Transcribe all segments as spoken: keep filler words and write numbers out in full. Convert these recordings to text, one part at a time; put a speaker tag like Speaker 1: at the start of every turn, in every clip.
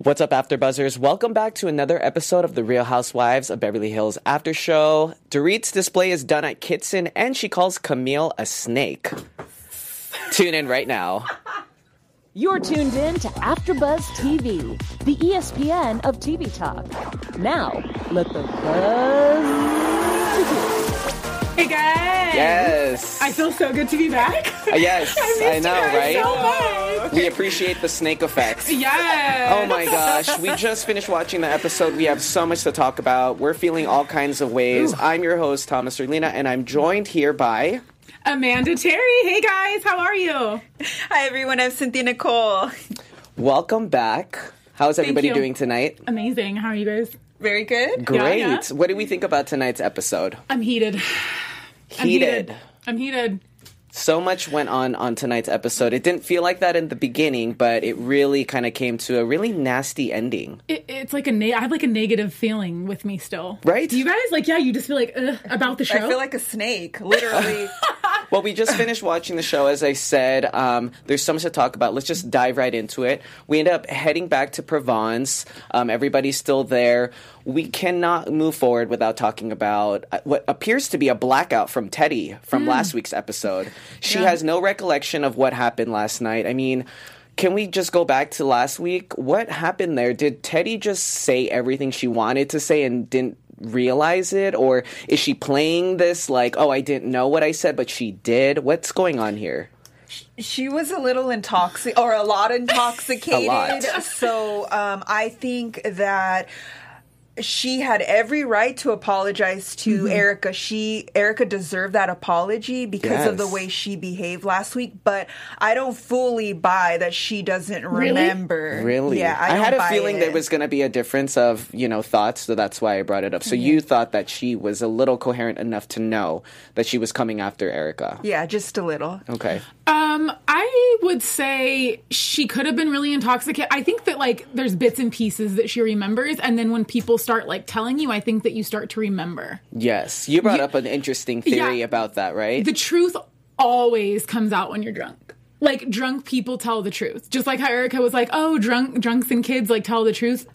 Speaker 1: What's up, AfterBuzzers? Welcome back to another episode of The Real Housewives of Beverly Hills After Show. Dorit's display is done at Kitson, and she calls Camille a snake. Tune in right now.
Speaker 2: You're tuned in to AfterBuzz T V, the E S P N of T V talk. Now, let the buzz begin.
Speaker 3: Hey guys!
Speaker 1: Yes!
Speaker 3: I feel so good to be back.
Speaker 1: Uh, yes,
Speaker 3: I,
Speaker 1: I know, right?
Speaker 3: So much.
Speaker 1: We appreciate the snake effect.
Speaker 3: Yes!
Speaker 1: Oh my gosh, we just finished watching the episode. We have so much to talk about. We're feeling all kinds of ways. Ooh. I'm your host, Thomas Erlina, and I'm joined here by...
Speaker 3: Amanda Terry. Hey guys, how are you?
Speaker 4: Hi everyone, I'm Cynthia Nicole.
Speaker 1: Welcome back. How's everybody
Speaker 3: Thank you.
Speaker 1: doing tonight?
Speaker 3: Amazing. How are you guys?
Speaker 4: Very good.
Speaker 1: Great.
Speaker 3: Yeah, yeah.
Speaker 1: What did we think about tonight's episode?
Speaker 3: I'm heated. I'm
Speaker 1: Heated.
Speaker 3: heated. I'm heated.
Speaker 1: So much went on on tonight's episode. It didn't feel like that in the beginning, but it really kind of came to a really nasty ending.
Speaker 3: It, it's like a ne- I have like a negative feeling with me still.
Speaker 1: Right?
Speaker 3: Do you guys like? Yeah, you just feel like ugh, about the show.
Speaker 4: I feel like a snake, literally.
Speaker 1: Well, we just finished watching the show, as I said. Um, there's so much to talk about. Let's just dive right into it. We end up heading back to Provence. Um, everybody's still there. We cannot move forward without talking about what appears to be a blackout from Teddy from mm. last week's episode. She yeah. has no recollection of what happened last night. I mean, can we just go back to last week? What happened there? Did Teddy just say everything she wanted to say and didn't realize it? Or is she playing this like, oh, I didn't know what I said, but she did? What's going on here?
Speaker 4: She was a little intoxicated, or a lot intoxicated.
Speaker 1: A lot.
Speaker 4: So um, I think that... she had every right to apologize to mm-hmm. Erica. She Erica deserved that apology because
Speaker 1: yes.
Speaker 4: of the way she behaved last week. But I don't fully buy that she doesn't
Speaker 3: really?
Speaker 4: remember.
Speaker 1: Really?
Speaker 4: Yeah, I,
Speaker 1: I
Speaker 4: don't
Speaker 1: had a
Speaker 4: buy
Speaker 1: feeling
Speaker 4: it.
Speaker 1: there was going to be a difference of, you know, thoughts, so that's why I brought it up. So mm-hmm. you thought that she was a little coherent enough to know that she was coming after Erica.
Speaker 4: Yeah, just a little.
Speaker 1: Okay.
Speaker 3: Um, I would say she could have been really intoxicated. I think that, like, there's bits and pieces that she remembers, and then when people start, like, telling you, I think that you start to remember.
Speaker 1: Yes. You brought
Speaker 3: you,
Speaker 1: up an interesting theory
Speaker 3: yeah,
Speaker 1: about that, right?
Speaker 3: The truth always comes out when you're drunk. Like, drunk people tell the truth. Just like how Erica was like, oh, drunk drunks and kids, like, tell the truth.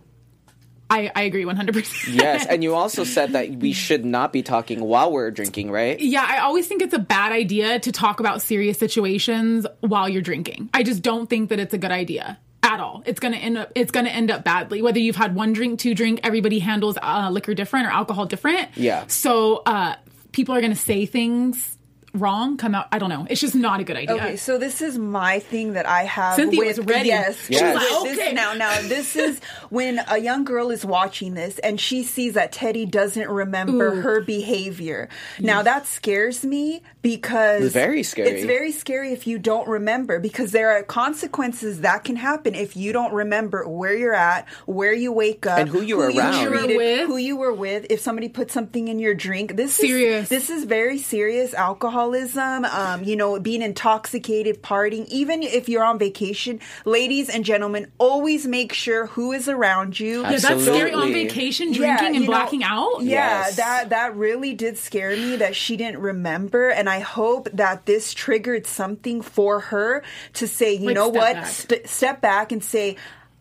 Speaker 3: I, I agree one hundred percent.
Speaker 1: Yes, and you also said that we should not be talking while we're drinking, right?
Speaker 3: Yeah, I always think it's a bad idea to talk about serious situations while you're drinking. I just don't think that it's a good idea at all. It's gonna end up it's gonna end up badly. Whether you've had one drink, two drink, everybody handles uh, liquor different or alcohol different.
Speaker 1: Yeah.
Speaker 3: So uh, people are gonna say things wrong, come out. I don't know. It's just not a good idea.
Speaker 4: Okay, so this is my thing that I have.
Speaker 3: Cynthia
Speaker 4: with,
Speaker 3: was ready.
Speaker 4: Yes,
Speaker 1: yes.
Speaker 4: With
Speaker 3: Okay.
Speaker 4: This, now, now this is when a young girl is watching this and she sees that Teddy doesn't remember
Speaker 3: Ooh.
Speaker 4: her behavior. Now that scares me because
Speaker 1: It's very scary.
Speaker 4: It's very scary if you don't remember, because there are consequences that can happen if you don't remember where you're at, where you wake up,
Speaker 1: and who you were around,
Speaker 4: you
Speaker 3: were
Speaker 4: treated,
Speaker 3: with.
Speaker 4: who you were with. If somebody put something in your drink, this
Speaker 3: Serious.
Speaker 4: is this is very serious. Alcoholism. Um, you know, being intoxicated, partying, even if you're on vacation, ladies and gentlemen, always make sure who is around you.
Speaker 3: Yeah, that's
Speaker 1: Absolutely.
Speaker 3: scary. On vacation, drinking
Speaker 4: Yeah,
Speaker 3: and
Speaker 4: you know,
Speaker 3: blacking out.
Speaker 4: Yeah,
Speaker 1: Yes.
Speaker 4: that that really did scare me that she didn't remember, and I hope that this triggered something for her to say, you
Speaker 3: Like,
Speaker 4: know
Speaker 3: step
Speaker 4: what,
Speaker 3: back.
Speaker 4: St- step back and say,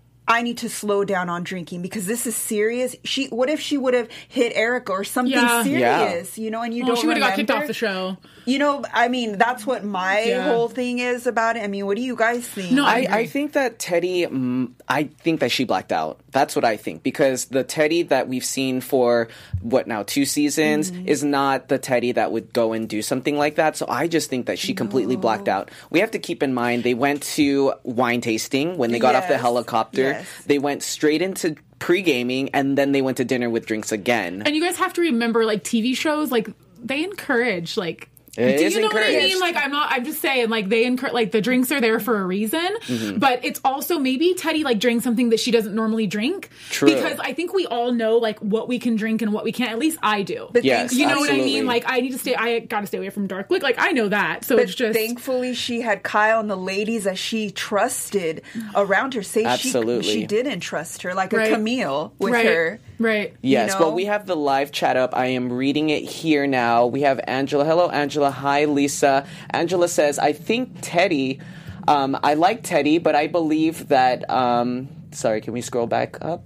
Speaker 4: I need to slow down on drinking because this is serious. She, what if she would have hit Erica or something
Speaker 3: Yeah.
Speaker 4: serious, you know, and you
Speaker 3: Well,
Speaker 4: don't
Speaker 3: she would have got kicked
Speaker 4: remember?
Speaker 3: off the show.
Speaker 4: You know, I mean, that's what my
Speaker 3: Yeah.
Speaker 4: whole thing is about it. I mean, what do you guys think?
Speaker 3: No, I
Speaker 1: I,
Speaker 3: agree.
Speaker 1: I think that Teddy, mm, I think that she blacked out. That's what I think. Because the Teddy that we've seen for, what now, two seasons,
Speaker 4: Mm-hmm.
Speaker 1: is not the Teddy that would go and do something like that. So I just think that she completely blacked out. We have to keep in mind, they went to wine tasting when they got off the
Speaker 4: Yes.
Speaker 1: helicopter.
Speaker 4: Yes.
Speaker 1: They went straight into pre-gaming, and then they went to dinner with drinks again.
Speaker 3: And you guys have to remember, like, T V shows, like, they encourage, like,
Speaker 1: It
Speaker 3: do
Speaker 1: is
Speaker 3: you know what I
Speaker 1: encouraged.
Speaker 3: mean? Like, I'm not, I'm just saying, like, they encourage, like, the drinks are there for a reason,
Speaker 1: Mm-hmm.
Speaker 3: but it's also maybe Teddy, like, drank something that she doesn't normally drink.
Speaker 1: True.
Speaker 3: Because I think we all know, like, what we can drink and what we can't. At least I do.
Speaker 4: But
Speaker 1: Yes,
Speaker 3: you know what I
Speaker 1: absolutely.
Speaker 3: mean? Like, I need to stay, I gotta stay away from dark liquor. Like, I know that. So
Speaker 4: But
Speaker 3: it's just.
Speaker 4: thankfully, she had Kyle and the ladies that she trusted around her say
Speaker 1: Absolutely.
Speaker 4: she, she didn't trust her, like
Speaker 3: Right.
Speaker 4: a Camille with
Speaker 3: right,
Speaker 4: her.
Speaker 3: Right.
Speaker 1: Yes,
Speaker 4: you know?
Speaker 1: well, we have the live chat up. I am reading it here now. We have Angela. Hello, Angela. Hi, Lisa. Angela says, I think Teddy, um, I like Teddy, but I believe that um, sorry, can we scroll back up?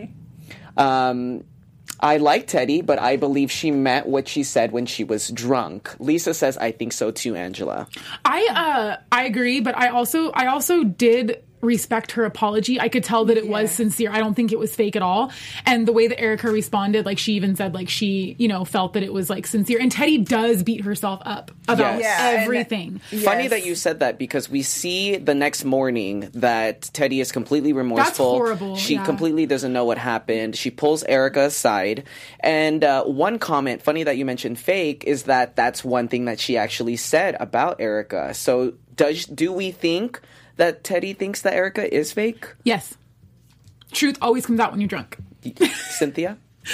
Speaker 1: Um, I like Teddy, but I believe she meant what she said when she was drunk. Lisa says, I think so too, Angela.
Speaker 3: I uh I agree, but I also I also did respect her apology. I could tell that it
Speaker 4: Yeah.
Speaker 3: was sincere. I don't think it was fake at all. And the way that Erica responded, like she even said like she, you know, felt that it was like sincere. And Teddy does beat herself up about
Speaker 1: Yes. Yeah,
Speaker 4: and-
Speaker 3: everything.
Speaker 1: Funny
Speaker 4: Yes.
Speaker 1: that you said that because we see the next morning that Teddy is completely remorseful.
Speaker 3: horrible,
Speaker 1: She
Speaker 3: yeah.
Speaker 1: completely doesn't know what happened. She pulls Erica aside. And uh, one comment, funny that you mentioned fake, is that that's one thing that she actually said about Erica. So does do we think that Teddy thinks that Erica is fake?
Speaker 3: Yes. Truth always comes out when you're drunk.
Speaker 1: Cynthia?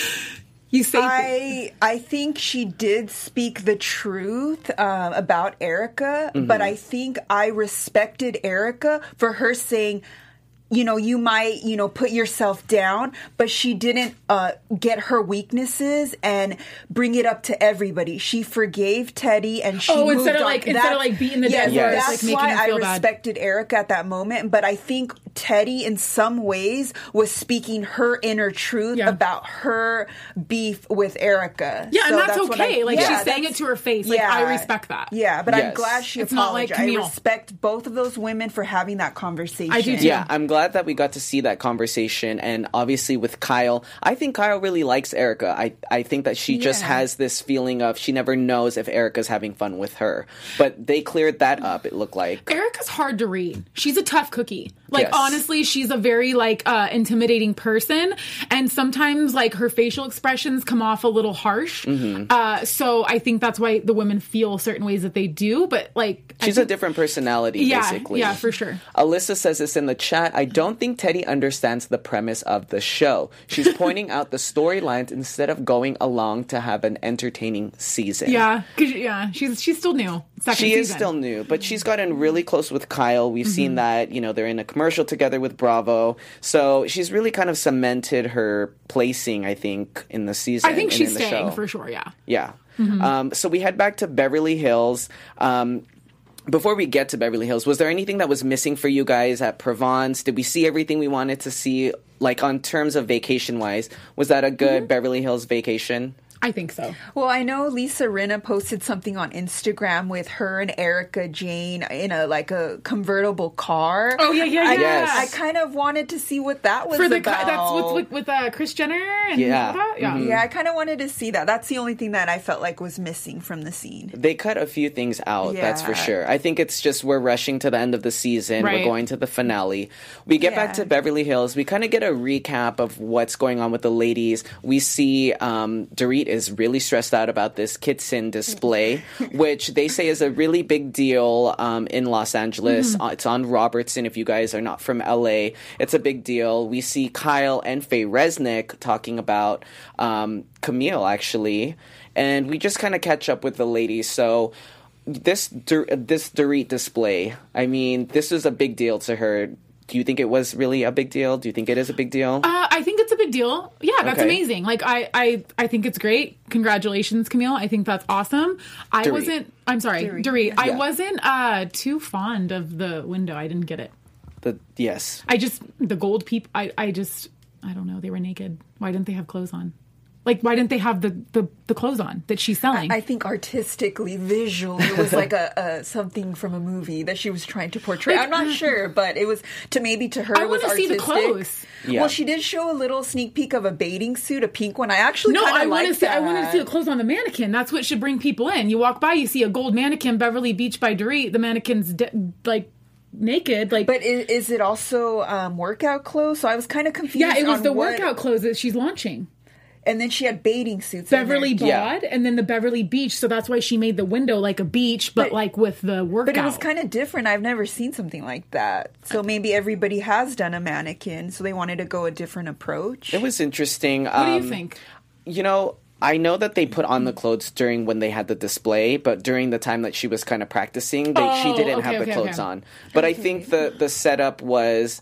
Speaker 3: You say
Speaker 4: I I think she did speak the truth um, about Erica, but I think I respected Erica for her saying, you know, you might, you know, put yourself down, but she didn't uh, get her weaknesses and bring it up to everybody. She forgave Teddy and she
Speaker 3: Oh,
Speaker 4: moved
Speaker 3: instead of,
Speaker 4: on.
Speaker 3: like- instead of, like, beating the
Speaker 4: yes,
Speaker 3: dead
Speaker 1: horse,
Speaker 4: that's
Speaker 3: like, making
Speaker 4: why
Speaker 3: her
Speaker 4: I
Speaker 3: feel bad.
Speaker 4: respected Erica at that moment. But I think Teddy, in some ways, was speaking her inner truth
Speaker 3: Yeah.
Speaker 4: about her beef with Erica.
Speaker 3: Yeah, and
Speaker 4: So
Speaker 3: that's,
Speaker 4: what
Speaker 3: okay.
Speaker 4: I-
Speaker 3: like
Speaker 4: yeah,
Speaker 3: she's saying it
Speaker 4: that's-
Speaker 3: to her face. Like I respect that.
Speaker 4: Yeah, but I'm
Speaker 1: Yes.
Speaker 4: glad she
Speaker 3: It's not like
Speaker 4: apologized. I
Speaker 3: Camille.
Speaker 4: respect both of those women for having that conversation.
Speaker 3: I do too.
Speaker 1: Yeah, I'm glad that we got to see that conversation. And obviously with Kyle, I think Kyle really likes Erica. I, I think that she just
Speaker 4: Yeah.
Speaker 1: has this feeling of she never knows if Erica's having fun with her. But they cleared that up, it looked like.
Speaker 3: Erica's hard to read. She's a tough cookie. Like
Speaker 1: Yes.
Speaker 3: honestly, she's a very like uh intimidating person, and sometimes like her facial expressions come off a little harsh.
Speaker 1: Mm-hmm.
Speaker 3: Uh so I think that's why the women feel certain ways that they do, but like I
Speaker 1: She's a
Speaker 3: think-
Speaker 1: different personality,
Speaker 3: Yeah,
Speaker 1: basically.
Speaker 3: yeah, for sure.
Speaker 1: Alyssa says this in the chat. I don't think Teddy understands the premise of the show. She's pointing out the storylines instead of going along to have an entertaining season.
Speaker 3: Yeah, 'cause, yeah, she's she's still new. Second
Speaker 1: She is
Speaker 3: season.
Speaker 1: still new, but she's gotten really close with Kyle. We've seen
Speaker 3: Mm-hmm.
Speaker 1: that, you know, they're in a commercial together with Bravo. So she's really kind of cemented her placing, I think, in the season.
Speaker 3: I think
Speaker 1: and
Speaker 3: she's
Speaker 1: in the
Speaker 3: staying
Speaker 1: show.
Speaker 3: for sure. Yeah.
Speaker 1: Yeah.
Speaker 3: Mm-hmm.
Speaker 1: Um, so we head back to Beverly Hills. Um, before we get to Beverly Hills, was there anything that was missing for you guys at Provence? Did we see everything we wanted to see? Like, on terms of vacation-wise, was that a good
Speaker 3: Mm-hmm.
Speaker 1: Beverly Hills vacation?
Speaker 3: I think so.
Speaker 4: Well, I know Lisa Rinna posted something on Instagram with her and Erica Jane in a like a convertible car.
Speaker 3: Oh yeah, yeah, yeah.
Speaker 4: I,
Speaker 1: Yes.
Speaker 4: I kind of wanted to see what that was
Speaker 3: For the
Speaker 4: about.
Speaker 3: that's what's with, with uh, Kris Jenner and
Speaker 1: Yeah.
Speaker 3: all that? Yeah.
Speaker 1: Mm-hmm.
Speaker 4: Yeah, I kind of wanted to see that. That's the only thing that I felt like was missing from the scene.
Speaker 1: They cut a few things out, that's for
Speaker 4: Yeah.
Speaker 1: sure. I think it's just we're rushing to the end of the season.
Speaker 3: Right.
Speaker 1: We're going to the finale. We get back
Speaker 4: Yeah.
Speaker 1: to Beverly Hills. We kind of get a recap of what's going on with the ladies. We see um, Dorit is really stressed out about this Kitson display, which they say is a really big deal um, in Los Angeles. Uh, it's on Robertson. If you guys are not from L A, it's a big deal. We see Kyle and Faye Resnick talking about um, Camille, actually. And we just kind of catch up with the ladies. So this Dur- this Dorit display, I mean, this was a big deal to her. Do you think it was really a big deal? Do you think it is a big deal?
Speaker 3: Uh, I think it's a big deal. Yeah, that's
Speaker 1: Okay.
Speaker 3: amazing. Like I, I, I think it's great. Congratulations, Camille. I think that's awesome. I
Speaker 1: Dorit.
Speaker 3: wasn't. I'm sorry,
Speaker 4: Dorit.
Speaker 3: Dorit. I
Speaker 1: Yeah.
Speaker 3: wasn't uh, too fond of the window. I didn't get it.
Speaker 1: the yes.
Speaker 3: I just the gold peep. I, I just I don't know. They were naked. Why didn't they have clothes on? Like why didn't they have the the, the clothes on that she's selling?
Speaker 4: I think artistically, visually, it was like a, a something from a movie that she was trying to portray.
Speaker 3: Like,
Speaker 4: I'm not sure, but it was to maybe to her.
Speaker 3: I
Speaker 4: it was
Speaker 3: wanna see the
Speaker 4: artistic.
Speaker 3: clothes.
Speaker 1: Yeah.
Speaker 4: Well, she did show a little sneak peek of a bathing suit, a pink one. I actually
Speaker 3: no,
Speaker 4: kind
Speaker 3: I
Speaker 4: of
Speaker 3: want
Speaker 4: like
Speaker 3: to see.
Speaker 4: that.
Speaker 3: I want to see the clothes on the mannequin. That's what should bring people in. You walk by, you see a gold mannequin, Beverly Beach by Dorit. The mannequin's de- like naked. Like,
Speaker 4: But is, is it also um, workout clothes? So I was kind of confused.
Speaker 3: yeah, it was
Speaker 4: on
Speaker 3: the
Speaker 4: what-
Speaker 3: workout clothes that she's launching.
Speaker 4: and then she had bathing suits. in
Speaker 3: Beverly
Speaker 4: there.
Speaker 3: Broad and then the Beverly Beach. So that's why she made the window like a beach, but,
Speaker 4: But-
Speaker 3: like with the workout.
Speaker 4: But it was kind of different. I've never seen something like that. So maybe everybody has done a mannequin, so they wanted to go a different approach.
Speaker 1: It was interesting.
Speaker 3: What do you
Speaker 1: Um,
Speaker 3: think?
Speaker 1: You know, I know that they put on the clothes during when they had the display, but during the time that she was kind of practicing, they, she
Speaker 3: Oh,
Speaker 1: didn't
Speaker 3: okay,
Speaker 1: have the
Speaker 3: okay,
Speaker 1: clothes
Speaker 3: okay.
Speaker 1: on. But I think the the setup was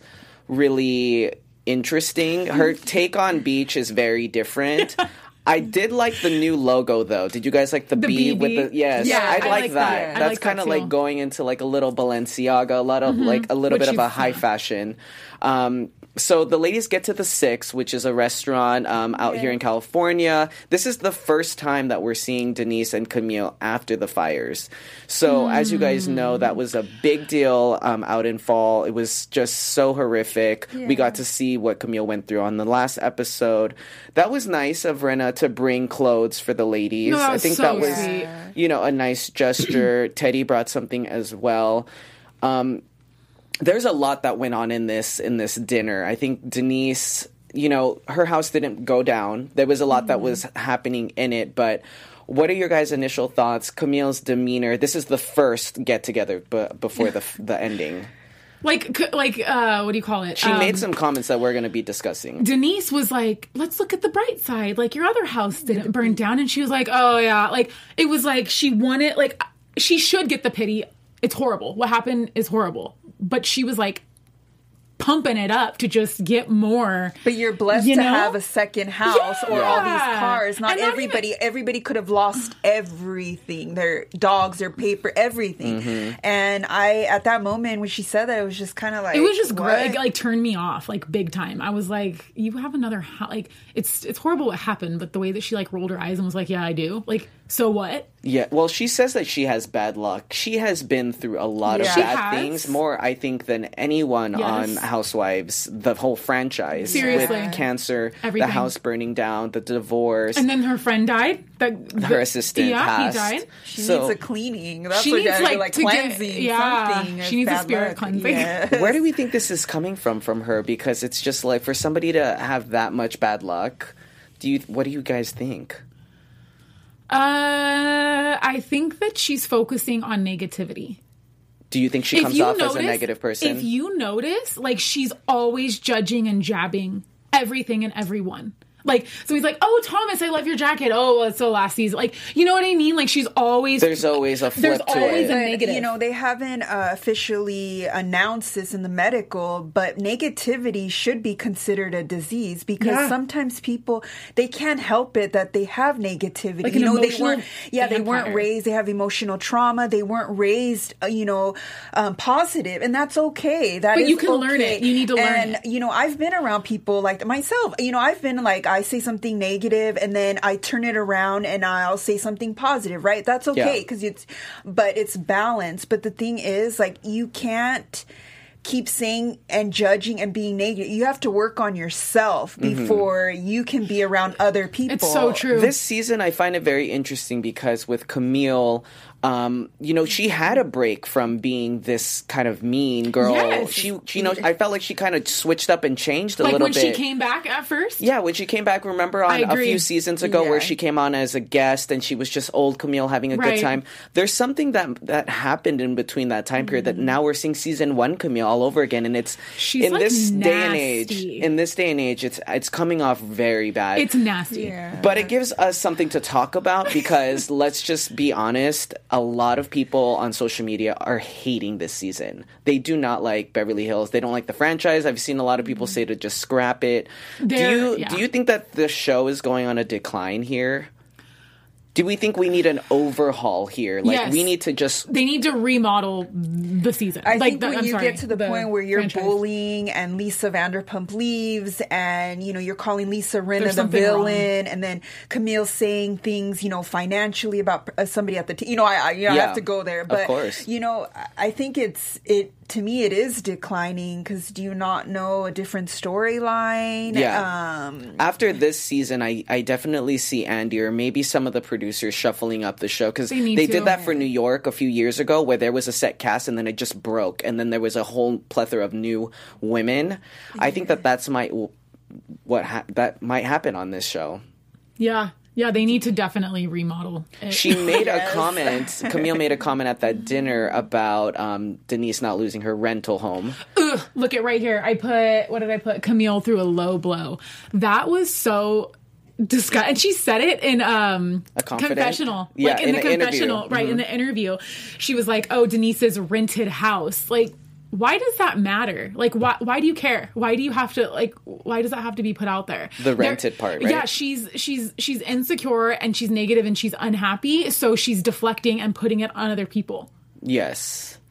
Speaker 1: really interesting. Her take on beach is very different. I did like the new logo though. Did you guys like the,
Speaker 3: The
Speaker 1: bee
Speaker 3: B B?
Speaker 1: with the yes?
Speaker 3: Yeah,
Speaker 1: I,
Speaker 3: I
Speaker 1: like
Speaker 3: like
Speaker 1: that.
Speaker 3: that. I
Speaker 1: That's
Speaker 3: like that
Speaker 1: kind of
Speaker 3: too.
Speaker 1: like going into like a little Balenciaga, a lot of like a little
Speaker 3: Which
Speaker 1: bit of a
Speaker 3: is-
Speaker 1: high
Speaker 3: yeah.
Speaker 1: fashion. Um, so the ladies get to the Six, which is a restaurant um, out here in California. This is the first time that we're seeing Denise and Camille after the fires. So mm. as you guys know, that was a big deal um, out in fall. It was just so horrific. Yeah. We got to see what Camille went through on the last episode. That was nice of Rinna to bring clothes for the ladies.
Speaker 3: No,
Speaker 1: I think
Speaker 3: so
Speaker 1: that was,
Speaker 3: sweet.
Speaker 1: you know, a nice gesture. Teddy brought something as well. Um, There's a lot that went on in this in this dinner. I think Denise, you know, her house didn't go down. There was a lot mm-hmm. that was happening in it. But what are your guys' initial thoughts? Camille's demeanor. This is the first get together b- before the the ending.
Speaker 3: Like, like, uh, what do you call it?
Speaker 1: She
Speaker 3: um,
Speaker 1: made some comments that we're going to be discussing.
Speaker 3: Denise was like, let's look at the bright side. Like, your other house didn't burn down. And she was like, oh, yeah. Like, it was like she wanted, like, she should get the pity. It's horrible. What happened is horrible. But she was like pumping it up to just get more.
Speaker 4: But you're blessed
Speaker 3: you
Speaker 4: to
Speaker 3: know?
Speaker 4: have a second house
Speaker 3: yeah.
Speaker 4: or all these cars. Not,
Speaker 3: not
Speaker 4: everybody.
Speaker 3: even...
Speaker 4: Everybody could have lost everything. Their dogs, their paper, everything. Mm-hmm. And I, at that moment when she said that, it was just kind of like
Speaker 3: it was just
Speaker 4: what?
Speaker 3: great. It, like turned me off like big time. I was like, you have another house. Like it's it's horrible what happened, but the way that she like rolled her eyes and was like, yeah, I do. Like so what?
Speaker 1: Yeah, well, she says that she has bad luck. She has been through a lot
Speaker 4: Yeah.
Speaker 1: of
Speaker 3: She
Speaker 1: bad
Speaker 3: has.
Speaker 1: things, more, I think, than anyone
Speaker 3: Yes.
Speaker 1: on Housewives, the whole franchise.
Speaker 3: Seriously.
Speaker 1: With cancer,
Speaker 3: Everything.
Speaker 1: the house burning down, the divorce.
Speaker 3: And then her friend died. The,
Speaker 1: her assistant
Speaker 3: yeah,
Speaker 1: passed.
Speaker 3: he died.
Speaker 4: She
Speaker 1: So-
Speaker 4: needs a cleaning. That's
Speaker 3: She
Speaker 4: what
Speaker 3: needs,
Speaker 4: gotta
Speaker 3: like,
Speaker 4: do, like
Speaker 3: to get-
Speaker 4: cleansing,
Speaker 3: yeah.
Speaker 4: something.
Speaker 3: She needs a
Speaker 4: Bad
Speaker 3: spirit
Speaker 4: luck.
Speaker 3: cleansing.
Speaker 4: Yeah.
Speaker 1: Where do we think this is coming from from her? Because it's just like, for somebody to have that much bad luck, do you? What do you guys think?
Speaker 3: Uh, I think that she's focusing on negativity.
Speaker 1: Do you think she comes off as a negative person?
Speaker 3: If you notice, like she's always judging and jabbing everything and everyone. Like, so he's like, oh, Thomas, I love your jacket. Oh, well, it's so last season. Like, you know what I mean? Like, she's always...
Speaker 1: There's always a flip
Speaker 3: There's
Speaker 1: to
Speaker 3: always
Speaker 1: it.
Speaker 3: a
Speaker 4: But,
Speaker 3: negative.
Speaker 4: you know, they haven't uh, officially announced this in the medical, but negativity should be considered a disease because
Speaker 3: Yeah.
Speaker 4: sometimes people, they can't help it that they have negativity.
Speaker 3: Like
Speaker 4: you
Speaker 3: an
Speaker 4: know, they
Speaker 3: emotional
Speaker 4: weren't, yeah, they weren't
Speaker 3: vampire.
Speaker 4: raised, they have emotional trauma. They weren't raised, uh, you know, um, positive, and that's okay. That
Speaker 3: But
Speaker 4: is
Speaker 3: you can learn
Speaker 4: okay.
Speaker 3: it. You need to learn
Speaker 4: and,
Speaker 3: it.
Speaker 4: you know, I've been around people like myself. You know, I've been like, I say something negative and then I turn it around and I'll say something positive, right? That's okay
Speaker 1: Yeah.
Speaker 4: because it's, but it's balanced. But the thing is, like, you can't keep saying and judging and being negative. You have to work on yourself before mm-hmm. you can be around other people.
Speaker 3: It's so true.
Speaker 1: This season, I find it very interesting because with Camille, um, you know, she had a break from being this kind of mean girl.
Speaker 3: Yes.
Speaker 1: She, she, you know, I felt like she kind of switched up and changed a
Speaker 3: like
Speaker 1: little
Speaker 3: when
Speaker 1: bit.
Speaker 3: she came back at first?
Speaker 1: Yeah, when she came back, remember
Speaker 3: I
Speaker 1: on a
Speaker 3: agree.
Speaker 1: few seasons ago
Speaker 4: Yeah.
Speaker 1: where she came on as a guest and she was just old Camille having a
Speaker 3: Right.
Speaker 1: good time. There's something that that happened in between that time period that now we're seeing season one Camille all over again, and it's
Speaker 3: She's,
Speaker 1: in
Speaker 3: like,
Speaker 1: this day and age.
Speaker 3: nasty.
Speaker 1: In this day and age, it's it's coming off very bad.
Speaker 3: It's nasty.
Speaker 4: Yeah.
Speaker 1: But it gives us something to talk about because let's just be honest, a lot of people on social media are hating this season. They do not like Beverly Hills. They don't like the franchise. I've seen a lot of people say to just scrap it. Do
Speaker 3: They're-
Speaker 1: you
Speaker 3: yeah.
Speaker 1: do you think that the show is going on a decline here? Do we think we need an overhaul here? Like
Speaker 3: Yes.
Speaker 1: we need to just
Speaker 3: They need to remodel the season.
Speaker 4: I
Speaker 3: like
Speaker 4: think
Speaker 3: the,
Speaker 4: when
Speaker 3: I'm
Speaker 4: you
Speaker 3: sorry,
Speaker 4: get to the, point where you're
Speaker 3: franchise.
Speaker 4: bullying and Lisa Vanderpump leaves and, you know, you're calling Lisa Rinna
Speaker 3: There's
Speaker 4: the
Speaker 3: something
Speaker 4: villain and then Camille saying things, you know, financially about uh, somebody at the, t- you know, I, I, you know, I
Speaker 1: Yeah,
Speaker 4: have to go there.
Speaker 1: of
Speaker 4: But,
Speaker 1: course.
Speaker 4: you know, I- I think it's, it, to me, it is declining because do you not know a different storyline?
Speaker 1: Yeah.
Speaker 4: Um,
Speaker 1: After this season, I, I definitely see Andy or maybe some of the producers shuffling up the show because
Speaker 3: They
Speaker 1: they,
Speaker 3: need to.
Speaker 1: did that for New York a few years ago where there was a set cast and then it just broke and then there was a whole plethora of new women. I think that that's might what ha- that might happen on this show.
Speaker 3: Yeah. Yeah, they need to definitely remodel it.
Speaker 1: She made a comment. Camille made a comment at that dinner about um, Denise not losing her rental home.
Speaker 3: Ugh, look at right here. I put, what did I put? Camille through a low blow. That was so disgusting. And she said it in um
Speaker 1: A confident-
Speaker 3: confessional.
Speaker 1: Yeah,
Speaker 3: like in,
Speaker 1: in
Speaker 3: the
Speaker 1: the interview.
Speaker 3: confessional. Right,
Speaker 1: Mhm.
Speaker 3: in the interview. She was like, oh, Denise's rented house. Like, why does that matter? Like, why why do you care? Why do you have to, like, why does that have to be put out there?
Speaker 1: The rented part, right?
Speaker 3: Yeah, she's she's she's insecure and she's negative and she's unhappy, so she's deflecting and putting it on other people.
Speaker 1: Yes.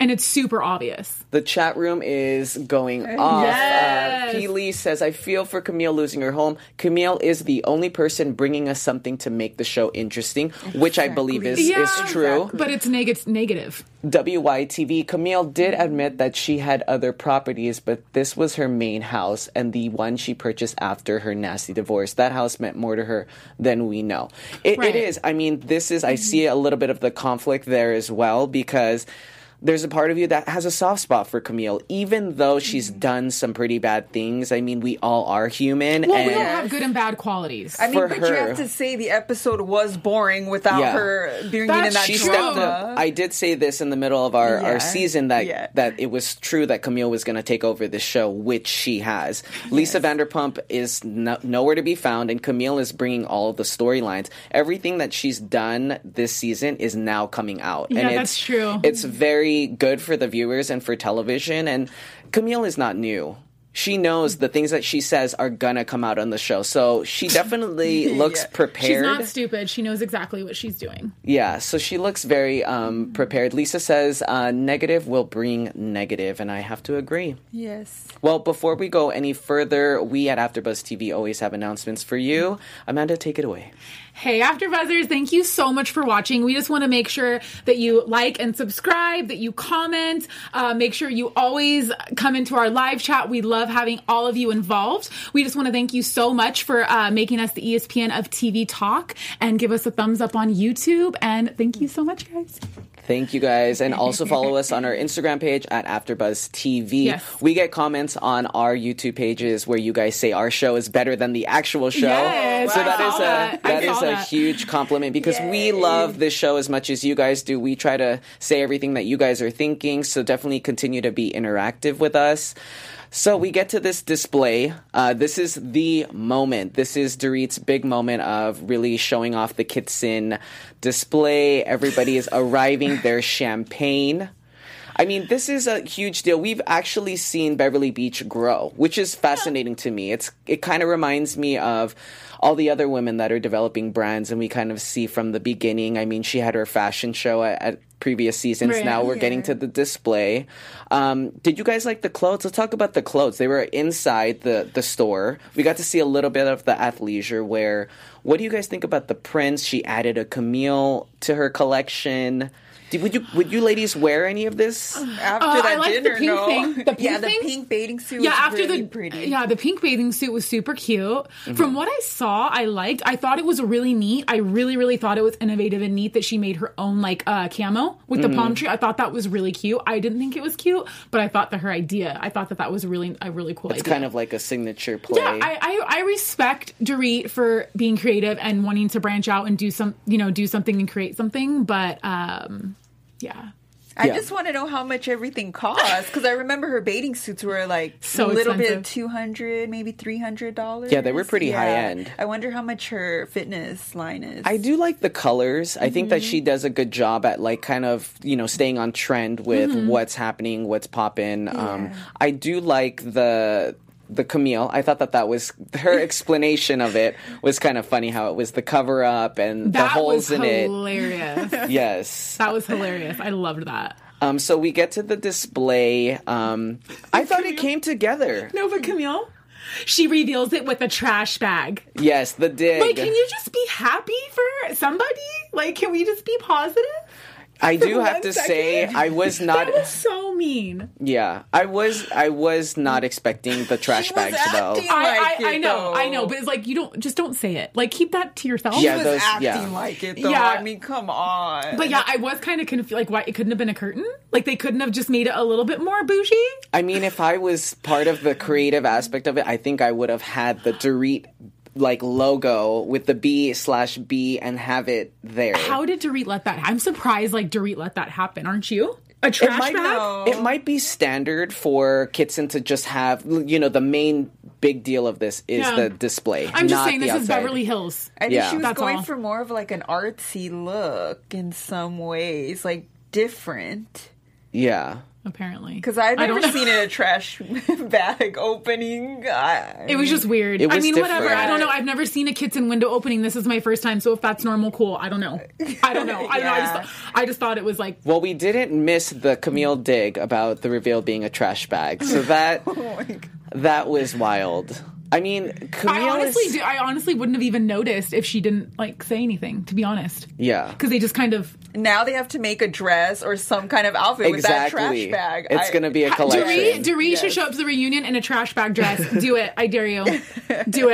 Speaker 3: and it's super obvious.
Speaker 1: The chat room is going off.
Speaker 3: Yes.
Speaker 1: Uh, P. Lee says, I feel for Camille losing her home. Camille is the only person bringing us something to make the show interesting, which I believe is,
Speaker 3: Yeah,
Speaker 1: is true.
Speaker 3: but it's neg- negative.
Speaker 1: W Y T V, Camille did admit that she had other properties, but this was her main house and the one she purchased after her nasty divorce. That house meant more to her than we know. It,
Speaker 3: Right.
Speaker 1: it is. I mean, this is, I see a little bit of the conflict there as well, because there's a part of you that has a soft spot for Camille, even though she's done some pretty bad things. I mean, we all are human.
Speaker 3: Well,
Speaker 1: and
Speaker 3: we all have good and bad qualities.
Speaker 4: I mean,
Speaker 1: for
Speaker 4: but
Speaker 1: her-
Speaker 4: you have to say the episode was boring without
Speaker 1: Yeah.
Speaker 4: her being
Speaker 3: That's
Speaker 4: in that
Speaker 1: she
Speaker 3: true.
Speaker 1: stepped
Speaker 4: drama.
Speaker 1: up. I did say this in the middle of our,
Speaker 4: Yeah.
Speaker 1: our season that
Speaker 4: Yeah.
Speaker 1: that it was true that Camille was going to take over the show, which she has. Lisa Vanderpump is no, nowhere to be found, and Camille is bringing all of the storylines. Everything that she's done this season is now coming out,
Speaker 3: Yeah,
Speaker 1: and it's
Speaker 3: that's true.
Speaker 1: It's very good for the viewers and for television. And Camille is not new. She knows the things that she says are gonna come out on the show, so she definitely looks
Speaker 4: Yeah.
Speaker 1: prepared.
Speaker 3: She's not stupid. She knows exactly what she's doing.
Speaker 1: Yeah, so she looks very um, prepared. Lisa says uh, negative will bring negative, and I have to agree.
Speaker 4: Yes.
Speaker 1: Well, before we go any further, we at AfterBuzz T V always have announcements for you. Amanda, take it away.
Speaker 3: Hey, AfterBuzzers, thank you so much for watching. We just want to make sure that you like and subscribe, that you comment. Uh, make sure you always come into our live chat. We love having all of you involved. We just want to thank you so much for uh, making us the E S P N of T V Talk, and give us a thumbs up on YouTube. And thank you so much, guys.
Speaker 1: Thank you guys, and also follow us on our Instagram page at AfterBuzz T V.
Speaker 3: Yes.
Speaker 1: We get comments on our YouTube pages where you guys say our show is better than the actual show.
Speaker 3: Yes,
Speaker 1: so
Speaker 3: I
Speaker 1: that
Speaker 3: saw
Speaker 1: is a
Speaker 3: that. I
Speaker 1: that is
Speaker 3: saw
Speaker 1: a
Speaker 3: that.
Speaker 1: huge compliment, because we love this show as much as you guys do. We try to say everything that you guys are thinking, so definitely continue to be interactive with us. So we get to this display. Uh, this is the moment. This is Dorit's big moment of really showing off the Kitson display. Everybody is arriving their champagne. I mean, this is a huge deal. We've actually seen Beverly Beach grow, which is fascinating to me. It's it kind of reminds me of all the other women that are developing brands, and we kind of see from the beginning. I mean, she had her fashion show at, at previous seasons.
Speaker 3: Right.
Speaker 1: Now we're getting to the display. Um, did you guys like the clothes? Let's talk about the clothes. They were inside the, the store. We got to see a little bit of the athleisure wear. What do you guys think about the prints? She added a Camille to her collection. Did, would you would you ladies wear any of this?
Speaker 4: After
Speaker 3: Uh,
Speaker 4: that
Speaker 3: I liked the
Speaker 4: dinner,
Speaker 3: pink
Speaker 4: no.
Speaker 3: thing. The pink
Speaker 4: yeah, the
Speaker 3: thing?
Speaker 4: pink bathing suit
Speaker 3: Yeah,
Speaker 4: was
Speaker 3: after
Speaker 4: really
Speaker 3: the
Speaker 4: pretty.
Speaker 3: yeah, the pink bathing suit was super cute. From what I saw, I liked. I thought it was really neat. I really, really thought it was innovative and neat that she made her own like uh, camo with the palm tree. I thought that was really cute. I didn't think it was cute, but I thought that her idea. I thought that that was really a really cool
Speaker 1: It's
Speaker 3: idea.
Speaker 1: kind of like a signature play.
Speaker 3: Yeah, I, I I respect Dorit for being creative and wanting to branch out and do some, you know, do something and create something. But um, yeah.
Speaker 4: I
Speaker 1: Yeah.
Speaker 4: just want to know how much everything costs, because I remember her bathing suits were like
Speaker 3: So
Speaker 4: a little
Speaker 3: expensive.
Speaker 4: bit two hundred, maybe three hundred dollars.
Speaker 1: Yeah, they were pretty high end.
Speaker 4: I wonder how much her fitness line is.
Speaker 1: I do like the colors. I think that she does a good job at like kind of, you know, staying on trend with what's happening, what's popping. Um, I do like the the Camille. I thought that that was her explanation of it was kind of funny, how it was the cover up and the
Speaker 3: That
Speaker 1: holes
Speaker 3: was
Speaker 1: in it.
Speaker 3: hilarious.
Speaker 1: Yes.
Speaker 3: That was hilarious. I loved that.
Speaker 1: Um, so we get to the display. Um, I thought it came together.
Speaker 3: No, but Camille, she reveals it with a trash bag.
Speaker 1: Yes, the dig.
Speaker 3: Like, can you just be happy for somebody? Like, can we just be positive?
Speaker 1: I do
Speaker 3: for
Speaker 1: have
Speaker 3: one
Speaker 1: to
Speaker 3: second?
Speaker 1: say, I was not.
Speaker 3: That was so mean.
Speaker 1: Yeah, I was. I was not expecting the trash
Speaker 4: She was
Speaker 1: bags though.
Speaker 4: acting-
Speaker 3: I,
Speaker 4: like
Speaker 3: I, I
Speaker 4: it,
Speaker 3: know,
Speaker 4: though.
Speaker 3: I know, but it's like you don't just don't say it. Like, keep that to yourself.
Speaker 1: Yeah,
Speaker 4: She was
Speaker 1: those-
Speaker 4: acting
Speaker 1: yeah.
Speaker 4: like it, though.
Speaker 3: Yeah.
Speaker 4: I mean, come on.
Speaker 3: But yeah, I was kind of confused. Like, why it couldn't have been a curtain? Like, they couldn't have just made it a little bit more bougie?
Speaker 1: I mean, if I was part of the creative aspect of it, I think I would have had the Dorit like logo with the B slash B and have it there.
Speaker 3: How did Dorit let that? I'm surprised. Like, Dorit let that happen, aren't you? A
Speaker 1: it
Speaker 3: trash
Speaker 1: might,
Speaker 3: bag?
Speaker 4: know.
Speaker 1: it might be standard for Kitson to just have, you know, the main big deal of this is
Speaker 3: Yeah.
Speaker 1: the display.
Speaker 3: I'm just
Speaker 1: not
Speaker 3: saying
Speaker 1: the
Speaker 3: this is
Speaker 1: outside.
Speaker 3: Beverly Hills.
Speaker 4: I think
Speaker 1: Yeah.
Speaker 4: she was
Speaker 3: That's
Speaker 4: going
Speaker 3: all.
Speaker 4: for more of like an artsy look in some ways, like different.
Speaker 1: Yeah.
Speaker 3: apparently.
Speaker 4: Because I've
Speaker 3: I don't
Speaker 4: never
Speaker 3: know.
Speaker 4: seen a trash bag opening. I,
Speaker 3: It was just weird.
Speaker 1: It was
Speaker 3: I mean, whatever.
Speaker 1: different.
Speaker 3: I don't know. I've never seen a kitchen window opening. This is my first time. So if that's normal, cool. I don't know. I don't know. I don't know. I
Speaker 4: Yeah.
Speaker 3: just, I just thought it was like,
Speaker 1: Well, we didn't miss the Camille dig about the reveal being a trash bag, so that
Speaker 4: oh my God.
Speaker 1: that was wild. I mean, Camille
Speaker 3: I honestly,
Speaker 1: is,
Speaker 3: do, I honestly wouldn't have even noticed if she didn't like say anything. To be honest,
Speaker 1: yeah.
Speaker 3: because they just kind of.
Speaker 4: Now they have to make a dress or some kind of outfit with that
Speaker 1: Exactly.
Speaker 4: trash bag.
Speaker 1: It's
Speaker 4: I-
Speaker 1: going to be a
Speaker 3: Dorit,
Speaker 1: collection.
Speaker 3: Dorit
Speaker 4: Yes.
Speaker 3: should show up to the reunion in a trash bag dress. Do it. I dare you. Do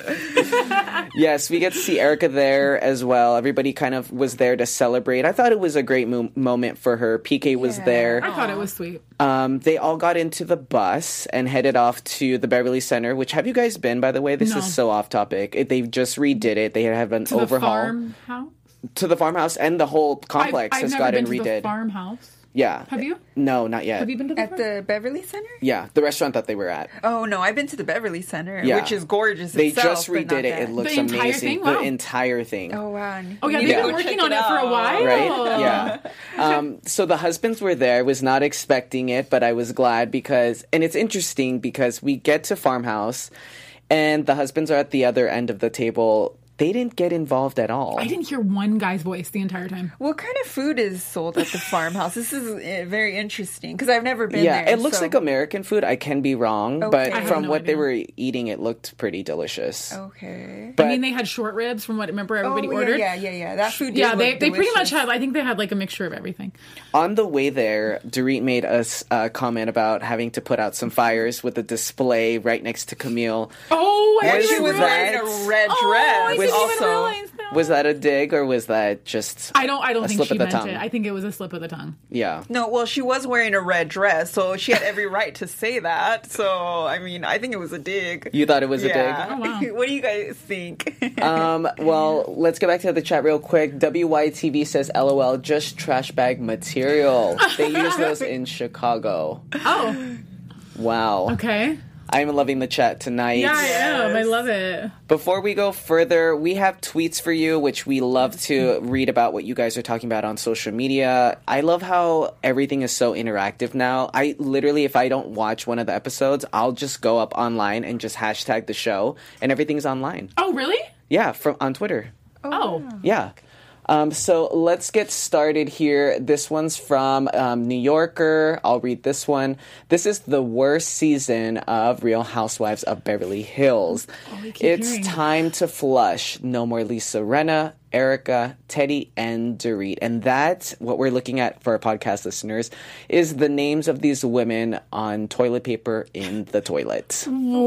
Speaker 3: it.
Speaker 1: Yes, we get to see Erica there as well. Everybody kind of was there to celebrate. I thought it was a great mo- moment for her. P K was
Speaker 4: Yeah.
Speaker 1: there.
Speaker 3: I thought it was sweet.
Speaker 1: Um, they all got into the bus and headed off to the Beverly Center, which have you guys been, by the way? This
Speaker 3: No.
Speaker 1: is so off topic. It, they've just redid it. They have an
Speaker 3: To the
Speaker 1: overhaul
Speaker 3: farmhouse.
Speaker 1: to the farmhouse, and the whole complex
Speaker 3: I've, I've
Speaker 1: has
Speaker 3: never
Speaker 1: gotten
Speaker 3: been to the
Speaker 1: redid.
Speaker 3: farmhouse.
Speaker 1: Yeah.
Speaker 3: Have you?
Speaker 1: No, not yet.
Speaker 3: Have you been to the
Speaker 4: At
Speaker 3: farm?
Speaker 4: the Beverly Center?
Speaker 1: Yeah, the restaurant that they were at.
Speaker 4: Oh, no, I've been to the Beverly Center,
Speaker 1: Yeah.
Speaker 4: which is gorgeous
Speaker 1: They
Speaker 4: itself,
Speaker 1: just
Speaker 4: but
Speaker 1: redid
Speaker 4: not
Speaker 1: it.
Speaker 4: that.
Speaker 1: It looks
Speaker 3: The entire
Speaker 1: amazing.
Speaker 3: thing? Wow.
Speaker 1: The entire thing.
Speaker 4: Oh, wow.
Speaker 3: Oh yeah,
Speaker 4: You
Speaker 3: they've
Speaker 4: need to
Speaker 3: been
Speaker 4: go
Speaker 3: working
Speaker 4: check
Speaker 3: on it for a
Speaker 4: out.
Speaker 3: while.
Speaker 1: Right? Yeah. Um, so the husbands were there. I was not expecting it, but I was glad because, and it's interesting because we get to Farmhouse and the husbands are at the other end of the table. They didn't get involved at all.
Speaker 3: I didn't hear one guy's voice the entire time.
Speaker 4: What kind of food is sold at the farmhouse? This is uh, very interesting because I've never been
Speaker 1: Yeah,
Speaker 4: there.
Speaker 1: it looks
Speaker 4: so-
Speaker 1: like American food. I can be wrong,
Speaker 4: Okay.
Speaker 1: but
Speaker 4: I have
Speaker 1: from
Speaker 3: no
Speaker 1: what they
Speaker 3: idea.
Speaker 1: were eating, it looked pretty delicious.
Speaker 4: Okay.
Speaker 1: But
Speaker 3: I mean, they had short ribs from what remember everybody
Speaker 4: oh,
Speaker 3: ordered.
Speaker 4: Yeah, yeah, yeah, yeah. That food. Did
Speaker 3: Yeah,
Speaker 4: look
Speaker 3: they, they pretty much
Speaker 4: delicious.
Speaker 3: had. I think they had like a mixture of everything.
Speaker 1: on the way there, Dorit made us a comment about having to put out some fires with a display right next to Camille.
Speaker 3: Oh, I
Speaker 4: And
Speaker 3: didn't
Speaker 4: she
Speaker 3: even
Speaker 4: was
Speaker 3: realize.
Speaker 4: wearing a red
Speaker 3: Oh,
Speaker 4: dress.
Speaker 3: I didn't
Speaker 4: also.
Speaker 3: even realize that.
Speaker 1: Was that a dig or was that just
Speaker 3: I don't. I don't
Speaker 1: a
Speaker 3: think
Speaker 1: slip
Speaker 3: she
Speaker 1: of the
Speaker 3: meant
Speaker 1: tongue?
Speaker 3: it. I think it was a slip of the tongue.
Speaker 1: Yeah.
Speaker 4: No, well, she was wearing a red dress, so she had every right to say that. So, I mean, I think it was a dig.
Speaker 1: You thought it was a
Speaker 4: yeah.
Speaker 3: Oh, wow.
Speaker 4: What do you guys think?
Speaker 1: dig? Um, well, let's get back to the chat real quick. W Y T V says, LOL, just trash bag material. They use those in Chicago.
Speaker 3: Oh,
Speaker 1: Wow.
Speaker 3: okay.
Speaker 1: I'm loving the chat tonight.
Speaker 3: Yeah, I am. I love it.
Speaker 1: Before we go further, we have tweets for you, which we love to read about what you guys are talking about on social media. I love how everything is so interactive now. I literally, if I don't watch one of the episodes, I'll just go up online and just hashtag the show, and everything's online.
Speaker 3: Oh, really?
Speaker 1: Yeah, from on Twitter.
Speaker 3: Oh,
Speaker 1: Yeah. Um, so let's get started here. This one's from um, New Yorker. I'll read this one. This is the worst season of Real Housewives of Beverly Hills.
Speaker 3: I keep
Speaker 1: It's
Speaker 3: hearing.
Speaker 1: time to flush. No more Lisa Rinna, Erica, Teddy, and Dorit. And that's what we're looking at for our podcast listeners, is the names of these women on toilet paper in the toilet.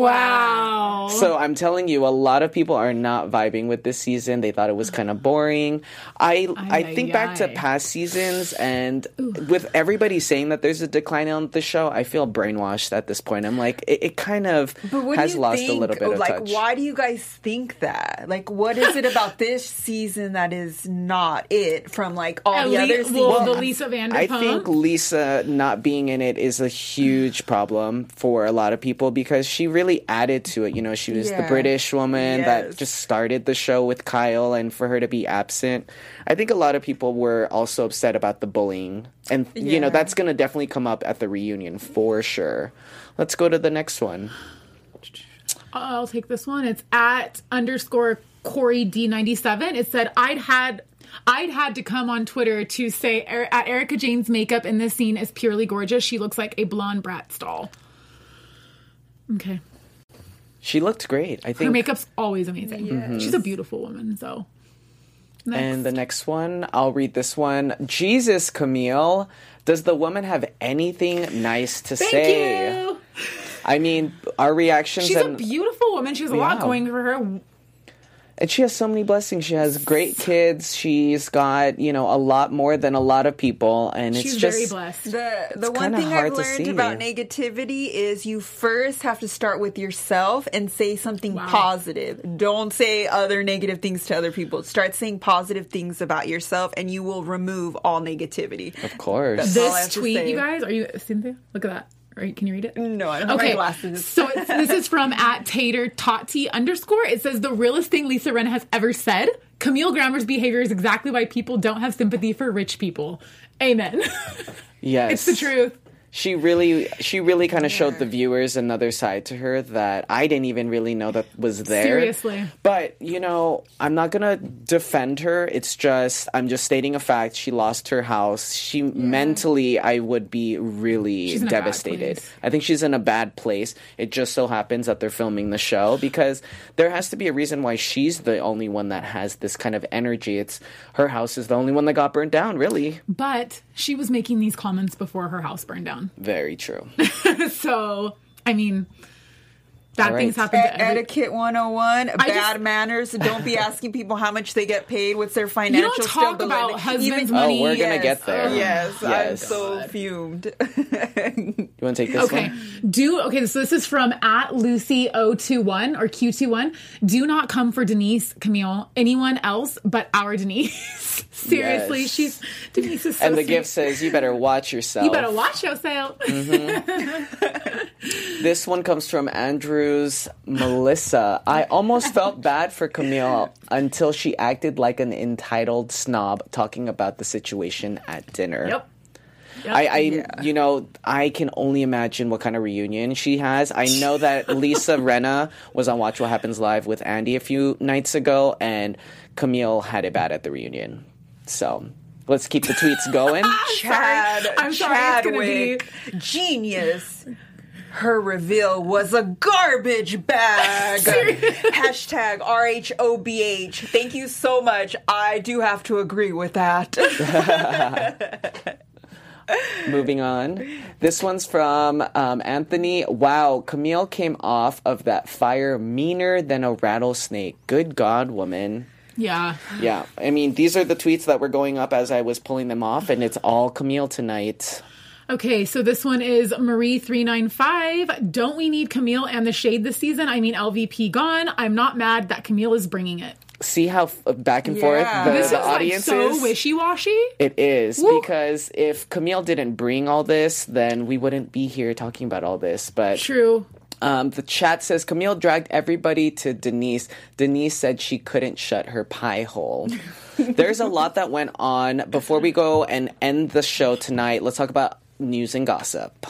Speaker 3: wow.
Speaker 1: So I'm telling you, a lot of people are not vibing with this season. They thought it was kind of boring. I I
Speaker 3: Ay,
Speaker 1: think
Speaker 3: ay,
Speaker 1: back to
Speaker 3: ay.
Speaker 1: past seasons, and with everybody saying that there's a decline on the show, I feel brainwashed at this point. I'm like, it, it kind of
Speaker 4: But what
Speaker 1: has
Speaker 4: do you
Speaker 1: lost
Speaker 4: think?
Speaker 1: a little bit of
Speaker 4: like,
Speaker 1: touch.
Speaker 4: why do you guys think that? Like, what is it about this season that is not it from like all
Speaker 3: At
Speaker 4: the
Speaker 3: le-
Speaker 4: other seasons?
Speaker 3: well, the Lisa Vanderpump.
Speaker 1: I think Lisa not being in it is a huge problem for a lot of people because she really added to it. You know, she was the
Speaker 4: Yeah.
Speaker 1: British woman that
Speaker 4: Yes.
Speaker 1: just started the show with Kyle, and for her to be absent, I think a lot of people were also upset about the bullying. And, you know,
Speaker 4: Yeah.
Speaker 1: that's going to definitely come up at the reunion for sure. Let's go to the next one.
Speaker 3: I'll take this one. It's at underscore Corey D ninety-seven. It said, I'd had I'd had to come on Twitter to say Er- at Erica Jane's makeup in this scene is purely gorgeous. She looks like a blonde Bratz doll. Okay.
Speaker 1: She looked great, I
Speaker 3: Her
Speaker 1: think.
Speaker 3: makeup's always amazing. She's a beautiful woman, so. Next.
Speaker 1: And the next one, I'll read this one. Jesus, Camille, does the woman have anything nice to
Speaker 3: Thank
Speaker 1: say?
Speaker 3: you.
Speaker 1: I mean, our reactions
Speaker 3: She's a
Speaker 1: and
Speaker 3: beautiful woman. She has a lot
Speaker 1: Yeah.
Speaker 3: going for her.
Speaker 1: And she has so many blessings. She has great kids. She's got, you know, a lot more than a lot of people. And it's
Speaker 3: She's
Speaker 1: just
Speaker 3: very blessed.
Speaker 4: The the one
Speaker 1: kinda
Speaker 4: thing
Speaker 1: hard
Speaker 4: I've
Speaker 1: to
Speaker 4: learned
Speaker 1: see.
Speaker 4: about negativity is you first have to start with yourself and say something
Speaker 3: Wow.
Speaker 4: positive. Don't say other negative things to other people. Start saying positive things about yourself and you will remove all negativity.
Speaker 1: Of course.
Speaker 4: That's all I have
Speaker 3: This
Speaker 4: to
Speaker 3: tweet,
Speaker 4: say.
Speaker 3: you guys, are you, Cynthia? Look at that. Right, can you read it?
Speaker 4: No, I don't have my
Speaker 3: Okay,
Speaker 4: glasses.
Speaker 3: so it's, this is from at Tater Tati underscore. It says the realest thing Lisa Rinna has ever said. Camille Grammer's behavior is exactly why people don't have sympathy for rich people. Amen.
Speaker 1: Yes.
Speaker 3: It's the truth.
Speaker 1: she really, she really kind of showed the viewers another side to her that I didn't even really know that was there.
Speaker 3: Seriously.
Speaker 1: But, you know, I'm not going to defend her. It's just, I'm just stating a fact. She lost her house. She mentally, I would be really
Speaker 3: She's in a bad
Speaker 1: devastated.
Speaker 3: place.
Speaker 1: I think she's in a bad place. It just so happens that they're filming the show because there has to be a reason why she's the only one that has this kind of energy. It's her house is the only one that got burned down, really.
Speaker 3: But she was making these comments before her house burned down.
Speaker 1: Very true.
Speaker 3: So, I mean, bad
Speaker 1: All right.
Speaker 3: things happen to
Speaker 4: E-
Speaker 3: every-
Speaker 4: Etiquette one oh one, bad
Speaker 3: just-
Speaker 4: manners. Don't be asking people how much they get paid. What's their financial
Speaker 3: You don't talk
Speaker 4: stability.
Speaker 3: about husband's
Speaker 4: Even-
Speaker 3: money.
Speaker 1: Oh, we're gonna
Speaker 4: Yes.
Speaker 1: get there.
Speaker 4: Oh, yes, I'm
Speaker 1: Yes.
Speaker 4: so fumed.
Speaker 1: You want to take this
Speaker 3: Okay.
Speaker 1: one?
Speaker 3: Do okay, so this is from at Lucy zero two one or Q two one. Do not come for Denise, Camille, anyone else but our Denise. Seriously,
Speaker 1: Yes.
Speaker 3: she's Denise is so
Speaker 1: And the
Speaker 3: sweet.
Speaker 1: gift says, you better watch yourself.
Speaker 3: You better watch yourself.
Speaker 1: This one comes from Andrews Melissa. I almost felt bad for Camille until she acted like an entitled snob talking about the situation at dinner.
Speaker 3: Yep.
Speaker 1: I, I you know, I can only imagine what kind of reunion she has. I know that Lisa Renna was on Watch What Happens Live with Andy a few nights ago, and Camille had it bad at the reunion. So let's keep the tweets going.
Speaker 4: Chad,
Speaker 3: I'm sorry, it's gonna be-
Speaker 4: Chadwick, genius. Her reveal was a garbage bag. Hashtag R H O B H. Thank you so much. I do have to agree with that.
Speaker 1: Moving on. This one's from um, Anthony. Wow, Camille came off of that fire meaner than a rattlesnake. Good God, woman.
Speaker 3: Yeah.
Speaker 1: Yeah, I mean, these are the tweets that were going up as I was pulling them off, and it's all Camille tonight.
Speaker 3: Okay, so this one is Marie three nine five. Don't we need Camille and the shade this season? I mean, L V P gone. I'm not mad that Camille is bringing it.
Speaker 1: See how f- back and forth
Speaker 4: Yeah.
Speaker 1: the,
Speaker 3: This
Speaker 1: the
Speaker 3: is like
Speaker 1: audience
Speaker 3: so
Speaker 1: is?
Speaker 3: wishy-washy.
Speaker 1: It is,
Speaker 3: Woo.
Speaker 1: because if Camille didn't bring all this, then we wouldn't be here talking about all this. But
Speaker 3: True.
Speaker 1: Um, the chat says Camille dragged everybody to Denise. Denise said she couldn't shut her pie hole. There's a lot that went on. Before we go and end the show tonight, let's talk about news and gossip.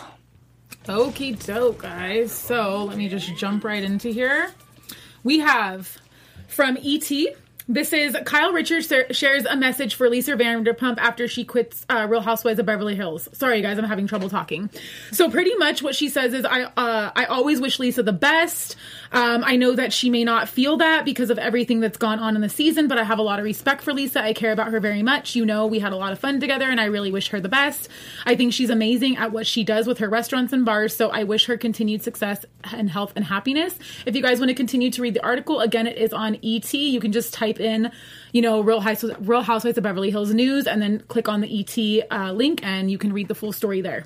Speaker 3: Okie doke, guys. So let me just jump right into here. We have from E T. This is Kyle Richards ser- shares a message for Lisa Vanderpump after she quits uh, Real Housewives of Beverly Hills. Sorry, guys, I'm having trouble talking. So pretty much what she says is, I uh, I always wish Lisa the best. Um, I know that she may not feel that because of everything that's gone on in the season, but I have a lot of respect for Lisa. I care about her very much. You know, we had a lot of fun together, and I really wish her the best. I think she's amazing at what she does with her restaurants and bars, so I wish her continued success and health and happiness. If you guys want to continue to read the article, again, it is on E T. You can just type in, you know, Real Housewives, Real Housewives of Beverly Hills News, and then click on the E T uh, link, and you can read the full story there.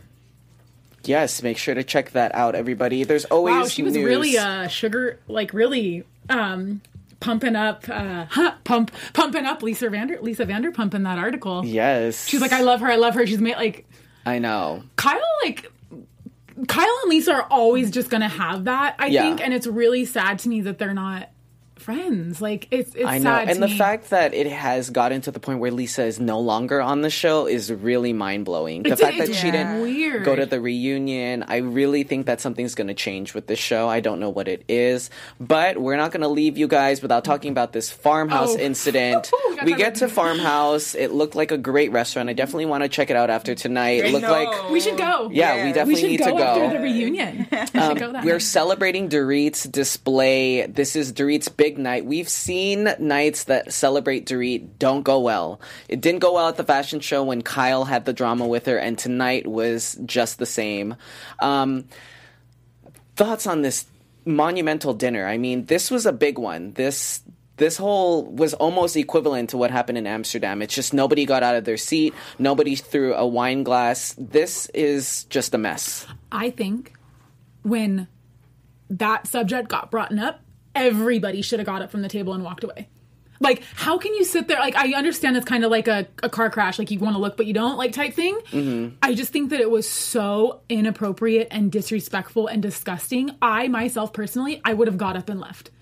Speaker 1: Yes, make sure to check that out, everybody. There's always
Speaker 3: Wow, she was
Speaker 1: news.
Speaker 3: really uh, sugar, like really um, pumping up, uh, huh, pump, pumping up Lisa Vander, Lisa Vanderpump in that article.
Speaker 1: Yes.
Speaker 3: She's like, I love her, I love her. She's made like
Speaker 1: I know.
Speaker 3: Kyle, like Kyle and Lisa are always just gonna have that, I
Speaker 1: Yeah.
Speaker 3: think, and it's really sad to me that they're not friends. Like it's it's
Speaker 1: I know.
Speaker 3: sad
Speaker 1: And
Speaker 3: to
Speaker 1: the
Speaker 3: me.
Speaker 1: fact that it has gotten to the point where Lisa is no longer on the show is really mind-blowing. The
Speaker 3: It's-
Speaker 1: fact that
Speaker 3: it's
Speaker 1: she didn't
Speaker 3: weird.
Speaker 1: go to the reunion, I really think that something's going to change with this show. I don't know what it is, but we're not going to leave you guys without talking about this farmhouse
Speaker 3: Oh.
Speaker 1: incident.
Speaker 3: We gotta
Speaker 1: we
Speaker 3: talk
Speaker 1: get
Speaker 3: about
Speaker 1: to
Speaker 3: this.
Speaker 1: Farmhouse. It looked like a great restaurant. I definitely want to check it out after tonight. It
Speaker 4: I
Speaker 1: looked
Speaker 4: know.
Speaker 1: like
Speaker 3: we should go.
Speaker 1: yeah, we
Speaker 4: Yeah.
Speaker 1: definitely
Speaker 3: we should
Speaker 1: need
Speaker 3: go
Speaker 1: to go.
Speaker 3: after the reunion. we should go that
Speaker 1: We're
Speaker 3: night.
Speaker 1: celebrating Dorit's display. This is Dorit's big night. We've seen nights that celebrate Dorit don't go well. It didn't go well at the fashion show when Kyle had the drama with her, and tonight was just the same. Um, thoughts on this monumental dinner? I mean, this was a big one. This this whole was almost equivalent to what happened in Amsterdam. It's just nobody got out of their seat. Nobody threw a wine glass. This is just a mess.
Speaker 3: I think when that subject got brought up, everybody should have got up from the table and walked away. Like, how can you sit there? Like, I understand it's kind of like a, a car crash, like you want to look but you don't, like type thing. Mm-hmm. I just think that it was so inappropriate and disrespectful and disgusting. I myself personally, I would have got up and left.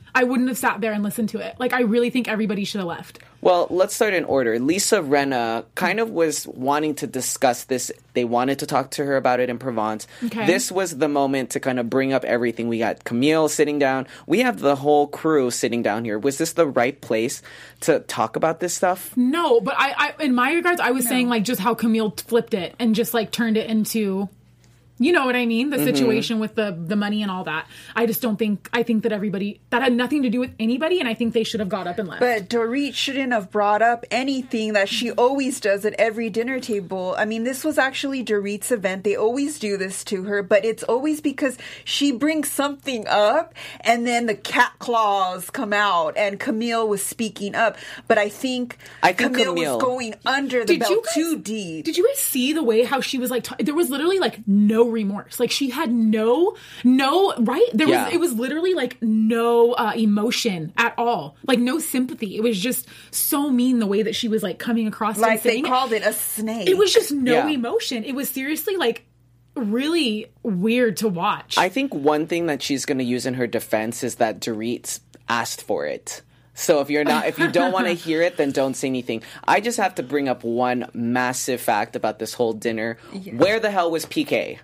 Speaker 3: I wouldn't have sat there and listened to it. Like, I really think everybody should have left.
Speaker 1: Well, let's start in order. Lisa Rinna kind of was wanting to discuss this. They wanted to talk to her about it in Provence.
Speaker 3: Okay.
Speaker 1: This was the moment to kind of bring up everything. We got Camille sitting down. We have the whole crew sitting down here. Was this the right place to talk about this stuff?
Speaker 3: No, but I, I in my regards, I was no. saying, like, just how Camille flipped it and just, like, turned it into... You know what I mean? The situation mm-hmm. with the the money and all that. I just don't think, I think that everybody, that had nothing to do with anybody, and I think they should have got up and left.
Speaker 4: But Dorit shouldn't have brought up anything that she always does at every dinner table. I mean, this was actually Dorit's event. They always do this to her, but it's always because she brings something up, and then the cat claws come out, and Camille was speaking up. But I think,
Speaker 1: I think
Speaker 4: Camille,
Speaker 1: Camille
Speaker 4: was going under the
Speaker 3: did
Speaker 4: belt
Speaker 3: you guys,
Speaker 4: too deep.
Speaker 3: Did you guys see the way how she was, like, t- there was literally, like, no remorse. Like, she had no no right there
Speaker 1: yeah.
Speaker 3: was it was literally like no uh emotion at all, like no sympathy. It was just so mean the way that she was, like, coming across,
Speaker 4: like
Speaker 3: they
Speaker 4: called it a snake.
Speaker 3: It was just no
Speaker 1: yeah.
Speaker 3: emotion. It was seriously, like, really weird to watch.
Speaker 1: I think one thing that she's going to use in her defense is that Dorit asked for it. So if you're not, if you don't want to hear it, then don't say anything. I just have to bring up one massive fact about this whole dinner. Yeah. Where the hell was P K?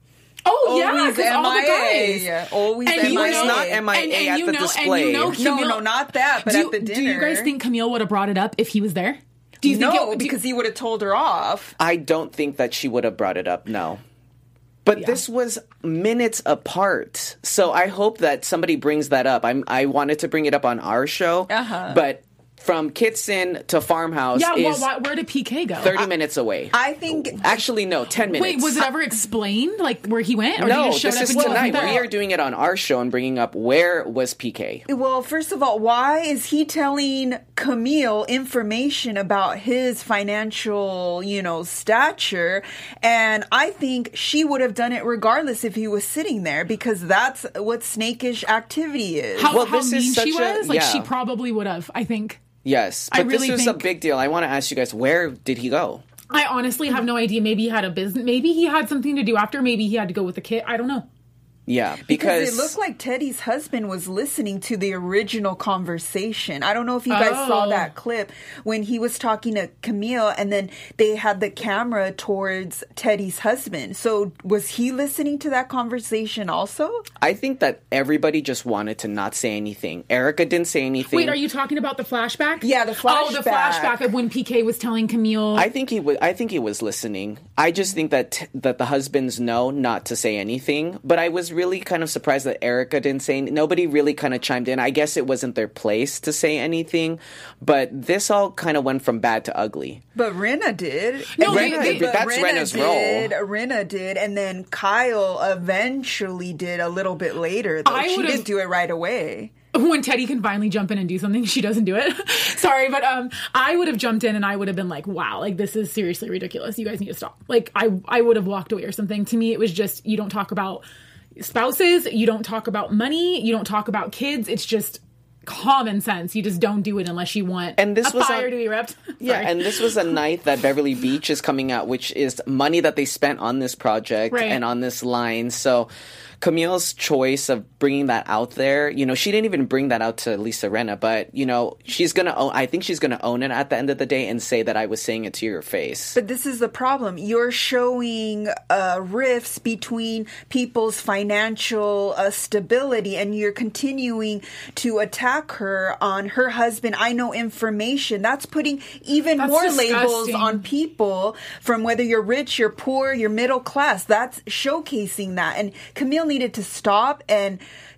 Speaker 3: Oh, yeah, because all the guys.
Speaker 4: Always
Speaker 3: and
Speaker 1: he
Speaker 3: you
Speaker 1: was
Speaker 3: know,
Speaker 1: not M I A
Speaker 3: and, and
Speaker 1: at
Speaker 3: you
Speaker 1: the
Speaker 3: know,
Speaker 1: display.
Speaker 3: And you know, Camille,
Speaker 4: no, no, not that, but
Speaker 3: do,
Speaker 4: at the dinner.
Speaker 3: Do you guys think Camille would have brought it up if he was there? Do you
Speaker 4: no,
Speaker 3: think it,
Speaker 4: because he would have told her off.
Speaker 1: I don't think that she would have brought it up, no. But yeah. this was minutes apart. So I hope that somebody brings that up. I'm, I wanted to bring it up on our show,
Speaker 4: uh-huh.
Speaker 1: but from Kitson to Farmhouse
Speaker 3: yeah,
Speaker 1: is
Speaker 3: well, where did P K go?
Speaker 1: thirty
Speaker 3: I,
Speaker 1: minutes away.
Speaker 4: I think...
Speaker 1: Actually, no, ten minutes.
Speaker 3: Wait, was it ever explained, like, where he went? Or
Speaker 1: no,
Speaker 3: he just showed
Speaker 1: this
Speaker 3: up
Speaker 1: is
Speaker 3: and
Speaker 1: tonight.
Speaker 3: wasn't there?
Speaker 1: We are doing it on our show and bringing up where was P K.
Speaker 4: Well, first of all, why is he telling Camille information about his financial, you know, stature? And I think she would have done it regardless if he was sitting there, because that's what snakish activity is.
Speaker 3: How,
Speaker 1: well,
Speaker 3: how
Speaker 1: this
Speaker 3: mean
Speaker 1: is such
Speaker 3: she was?
Speaker 1: a,
Speaker 3: like,
Speaker 1: yeah.
Speaker 3: she probably would have, I think.
Speaker 1: Yes, but
Speaker 3: I really
Speaker 1: this was
Speaker 3: think,
Speaker 1: a big deal. I want to ask you guys, where did he go?
Speaker 3: I honestly have no idea. Maybe he had a business. Maybe he had something to do after. Maybe he had to go with the kid. I don't know.
Speaker 1: Yeah, because,
Speaker 4: because it looked like Teddy's husband was listening to the original conversation. I don't know if you guys oh. saw that clip when he was talking to Camille, and then they had the camera towards Teddy's husband. So was he listening to that conversation also?
Speaker 1: I think that everybody just wanted to not say anything. Erica didn't say anything.
Speaker 3: Wait, are you talking about the flashback?
Speaker 4: Yeah, the flashback.
Speaker 3: Oh, the flashback of when P K was telling Camille.
Speaker 1: I think he was. I think he was listening. I just think that that the husbands know not to say anything. But I was really kind of surprised that Erica didn't say. Nobody really kind of chimed in. I guess it wasn't their place to say anything. But this all kind of went from bad to ugly.
Speaker 4: But Rinna did.
Speaker 3: No,
Speaker 1: Rinna,
Speaker 3: they, they,
Speaker 1: but that's
Speaker 4: Rinna
Speaker 1: Rinna's
Speaker 4: did,
Speaker 1: role.
Speaker 4: Rinna did, and then Kyle eventually did a little bit later. Though.
Speaker 3: I
Speaker 4: she didn't do it right away.
Speaker 3: When Teddy can finally jump in and do something, she doesn't do it. Sorry, but um, I would have jumped in and I would have been like, wow, like, this is seriously ridiculous. You guys need to stop. Like, I, I would have walked away or something. To me, it was just, you don't talk about spouses, you don't talk about money, you don't talk about kids. It's just common sense. You just don't do it unless you want
Speaker 1: and this
Speaker 3: a
Speaker 1: was
Speaker 3: fire
Speaker 1: a,
Speaker 3: to be ripped.
Speaker 1: Yeah, and this was a night that Beverly Beach is coming out, which is money that they spent on this project
Speaker 3: right.
Speaker 1: and on this line. So Camille's choice of bringing that out there, you know, she didn't even bring that out to Lisa Rinna, but, you know, she's going to own, I think she's going to own it at the end of the day and say that I was saying it to your face.
Speaker 4: But this is the problem. You're showing uh, rifts between people's financial uh, stability, and you're continuing to attack her on her husband. I know information. That's putting even
Speaker 3: That's
Speaker 4: more
Speaker 3: disgusting.
Speaker 4: labels on people, from whether you're rich, you're poor, you're middle class. That's showcasing that. And Camille needed to stop and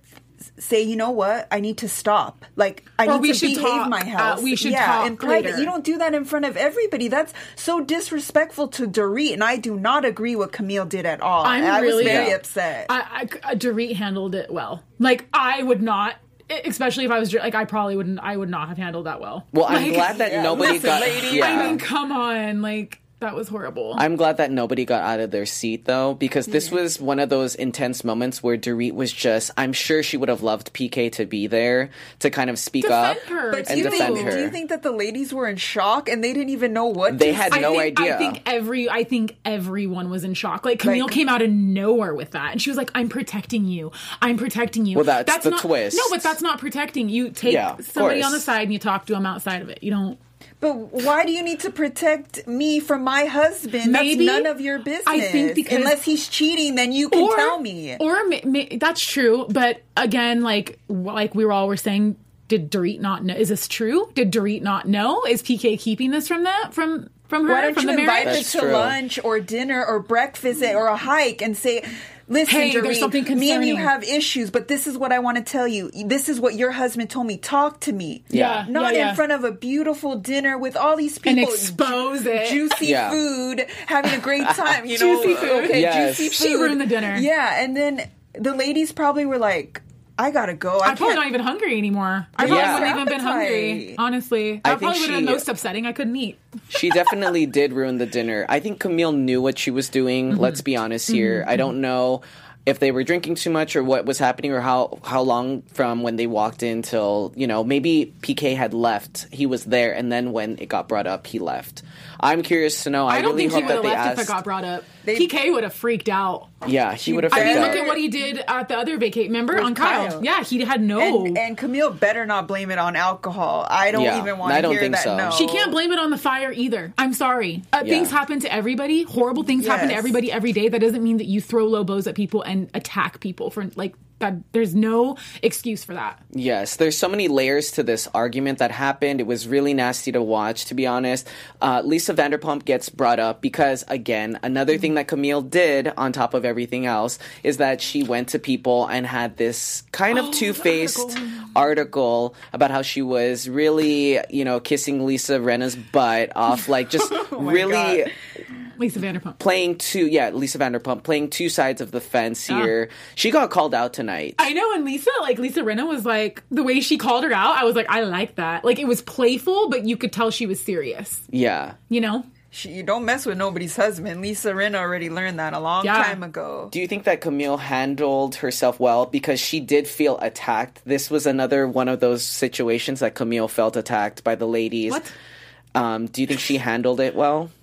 Speaker 4: say, you know what, I need to stop. Like, I
Speaker 3: or
Speaker 4: need to behave
Speaker 3: talk,
Speaker 4: my house.
Speaker 3: Uh, we should
Speaker 4: yeah,
Speaker 3: talk
Speaker 4: in private.
Speaker 3: later.
Speaker 4: You don't do that in front of everybody. That's so disrespectful to Dorit, and I do not agree what Camille did at all.
Speaker 3: I'm
Speaker 4: I
Speaker 3: really,
Speaker 4: was very
Speaker 3: yeah.
Speaker 4: upset.
Speaker 3: I, I, Dorit handled it well. Like, I would not, especially if I was, like, I probably wouldn't, I would not have handled that well.
Speaker 1: Well, I'm
Speaker 3: like,
Speaker 1: glad that
Speaker 4: yeah,
Speaker 1: nobody
Speaker 4: listen,
Speaker 1: got...
Speaker 4: lady.
Speaker 1: Yeah.
Speaker 3: I mean, come on, like... That was horrible.
Speaker 1: I'm glad that nobody got out of their seat, though, because this was one of those intense moments where Dorit was just, I'm sure she would have loved P K to be there to kind of speak
Speaker 3: Defend
Speaker 1: up
Speaker 3: her.
Speaker 4: But do
Speaker 1: and
Speaker 4: you,
Speaker 1: defend
Speaker 4: think,
Speaker 1: her.
Speaker 4: do you think that the ladies were in shock and they didn't even know what
Speaker 1: They
Speaker 4: to
Speaker 1: had
Speaker 4: say?
Speaker 1: no
Speaker 3: I think,
Speaker 1: idea.
Speaker 3: I think every I think everyone was in shock. Like Camille
Speaker 4: Like-
Speaker 3: came out of nowhere with that, and she was like, "I'm protecting you. I'm protecting you."
Speaker 1: Well, that's the
Speaker 3: not,
Speaker 1: twist.
Speaker 3: No, but that's not protecting. You take
Speaker 1: Yeah, of
Speaker 3: somebody
Speaker 1: course.
Speaker 3: on the side and you talk to them outside of it. You don't.
Speaker 4: But why do you need to protect me from my husband?
Speaker 3: Maybe.
Speaker 4: That's none of your business.
Speaker 3: I think because-
Speaker 4: Unless he's cheating, then you can
Speaker 3: or,
Speaker 4: tell me.
Speaker 3: Or ma- ma- that's true, but again, like like we were all were saying, did Dorit not know? Is this true? Did Dorit not know? Is P K keeping this from that from from her
Speaker 4: Why don't
Speaker 3: from
Speaker 4: you
Speaker 3: the
Speaker 4: invite
Speaker 3: marriage?
Speaker 4: her
Speaker 1: That's
Speaker 4: to
Speaker 1: true.
Speaker 4: lunch or dinner or breakfast or a hike and say, listen,
Speaker 3: Hey, there's
Speaker 4: Dorit,
Speaker 3: something
Speaker 4: me and you
Speaker 3: concerning.
Speaker 4: have issues, but this is what I want to tell you. This is what your husband told me. Talk to me.
Speaker 3: Yeah,
Speaker 4: Not
Speaker 3: yeah, yeah.
Speaker 4: in front of a beautiful dinner with all these
Speaker 3: And
Speaker 4: people.
Speaker 3: expose it.
Speaker 4: Juicy
Speaker 1: Yeah.
Speaker 4: food, having a great time, you know.
Speaker 3: Juicy food.
Speaker 4: Okay,
Speaker 1: Yes.
Speaker 4: juicy food.
Speaker 3: She ruined the dinner.
Speaker 4: Yeah, and then the ladies probably were like, I gotta go. I
Speaker 3: I'm probably
Speaker 4: can't.
Speaker 3: not even hungry anymore. I probably
Speaker 1: Yeah.
Speaker 3: wouldn't have even been hungry.
Speaker 4: Appetite.
Speaker 3: Honestly,
Speaker 1: I
Speaker 3: that
Speaker 1: think
Speaker 3: probably would have been
Speaker 1: she-
Speaker 3: most upsetting. I couldn't eat.
Speaker 1: She definitely did ruin the dinner. I think Camille knew what she was doing.
Speaker 3: Mm-hmm.
Speaker 1: Let's be honest here. I don't know if they were drinking too much or what was happening or how, how long from when they walked in till, you know, maybe P K had left. He was there, and then when it got brought up, he left. I'm curious to know. I,
Speaker 3: I don't
Speaker 1: really
Speaker 3: think he
Speaker 1: hope
Speaker 3: would
Speaker 1: that
Speaker 3: have
Speaker 1: they
Speaker 3: left
Speaker 1: asked.
Speaker 3: if it got brought up.
Speaker 4: They-
Speaker 3: P K would have freaked out.
Speaker 1: Yeah, he would have
Speaker 3: I
Speaker 1: freaked
Speaker 3: mean,
Speaker 1: out.
Speaker 3: look at what he did at the other vacate. Remember
Speaker 4: With
Speaker 3: on Kyle?
Speaker 4: Kyle.
Speaker 3: Yeah, he had no.
Speaker 4: And, and Camille better not blame it on alcohol. I don't
Speaker 1: Yeah,
Speaker 4: even want
Speaker 1: I
Speaker 4: to
Speaker 1: don't
Speaker 4: hear
Speaker 1: think
Speaker 4: that.
Speaker 1: so.
Speaker 4: No.
Speaker 3: She can't blame it on the fire either. I'm sorry. Uh,
Speaker 1: Yeah.
Speaker 3: Things happen to everybody. Horrible things happen to
Speaker 4: Yes.
Speaker 3: everybody every day. That doesn't mean that you throw low blows at people and attack people for like that. There's no excuse for that.
Speaker 1: Yes, there's so many layers to this argument that happened. It was really nasty to watch, to be honest. Uh, Lisa Vanderpump gets brought up because, again, another thing that Camille did on top of everything else is that she went to people and had this kind of
Speaker 3: Oh, the
Speaker 1: two-faced
Speaker 3: article.
Speaker 1: article about how she was really, you know, kissing Lisa Rinna's butt off, like just
Speaker 3: Oh
Speaker 1: really
Speaker 4: God.
Speaker 3: Lisa Vanderpump.
Speaker 1: playing two, yeah, Lisa Vanderpump playing two sides of the fence
Speaker 3: Ah.
Speaker 1: here. She got called out tonight.
Speaker 3: I know, and Lisa, like Lisa Rinna was like, the way she called her out, I was like, I like that. Like it was playful, but you could tell she was serious.
Speaker 1: Yeah.
Speaker 3: You know?
Speaker 4: She, you don't mess with nobody's husband. Lisa Rinna already learned that a long
Speaker 3: Yeah.
Speaker 4: time ago.
Speaker 1: Do you think that Camille handled herself well? Because she did feel attacked. This was another one of those situations that Camille felt attacked by the ladies.
Speaker 3: What?
Speaker 1: Um, do you think she handled it well?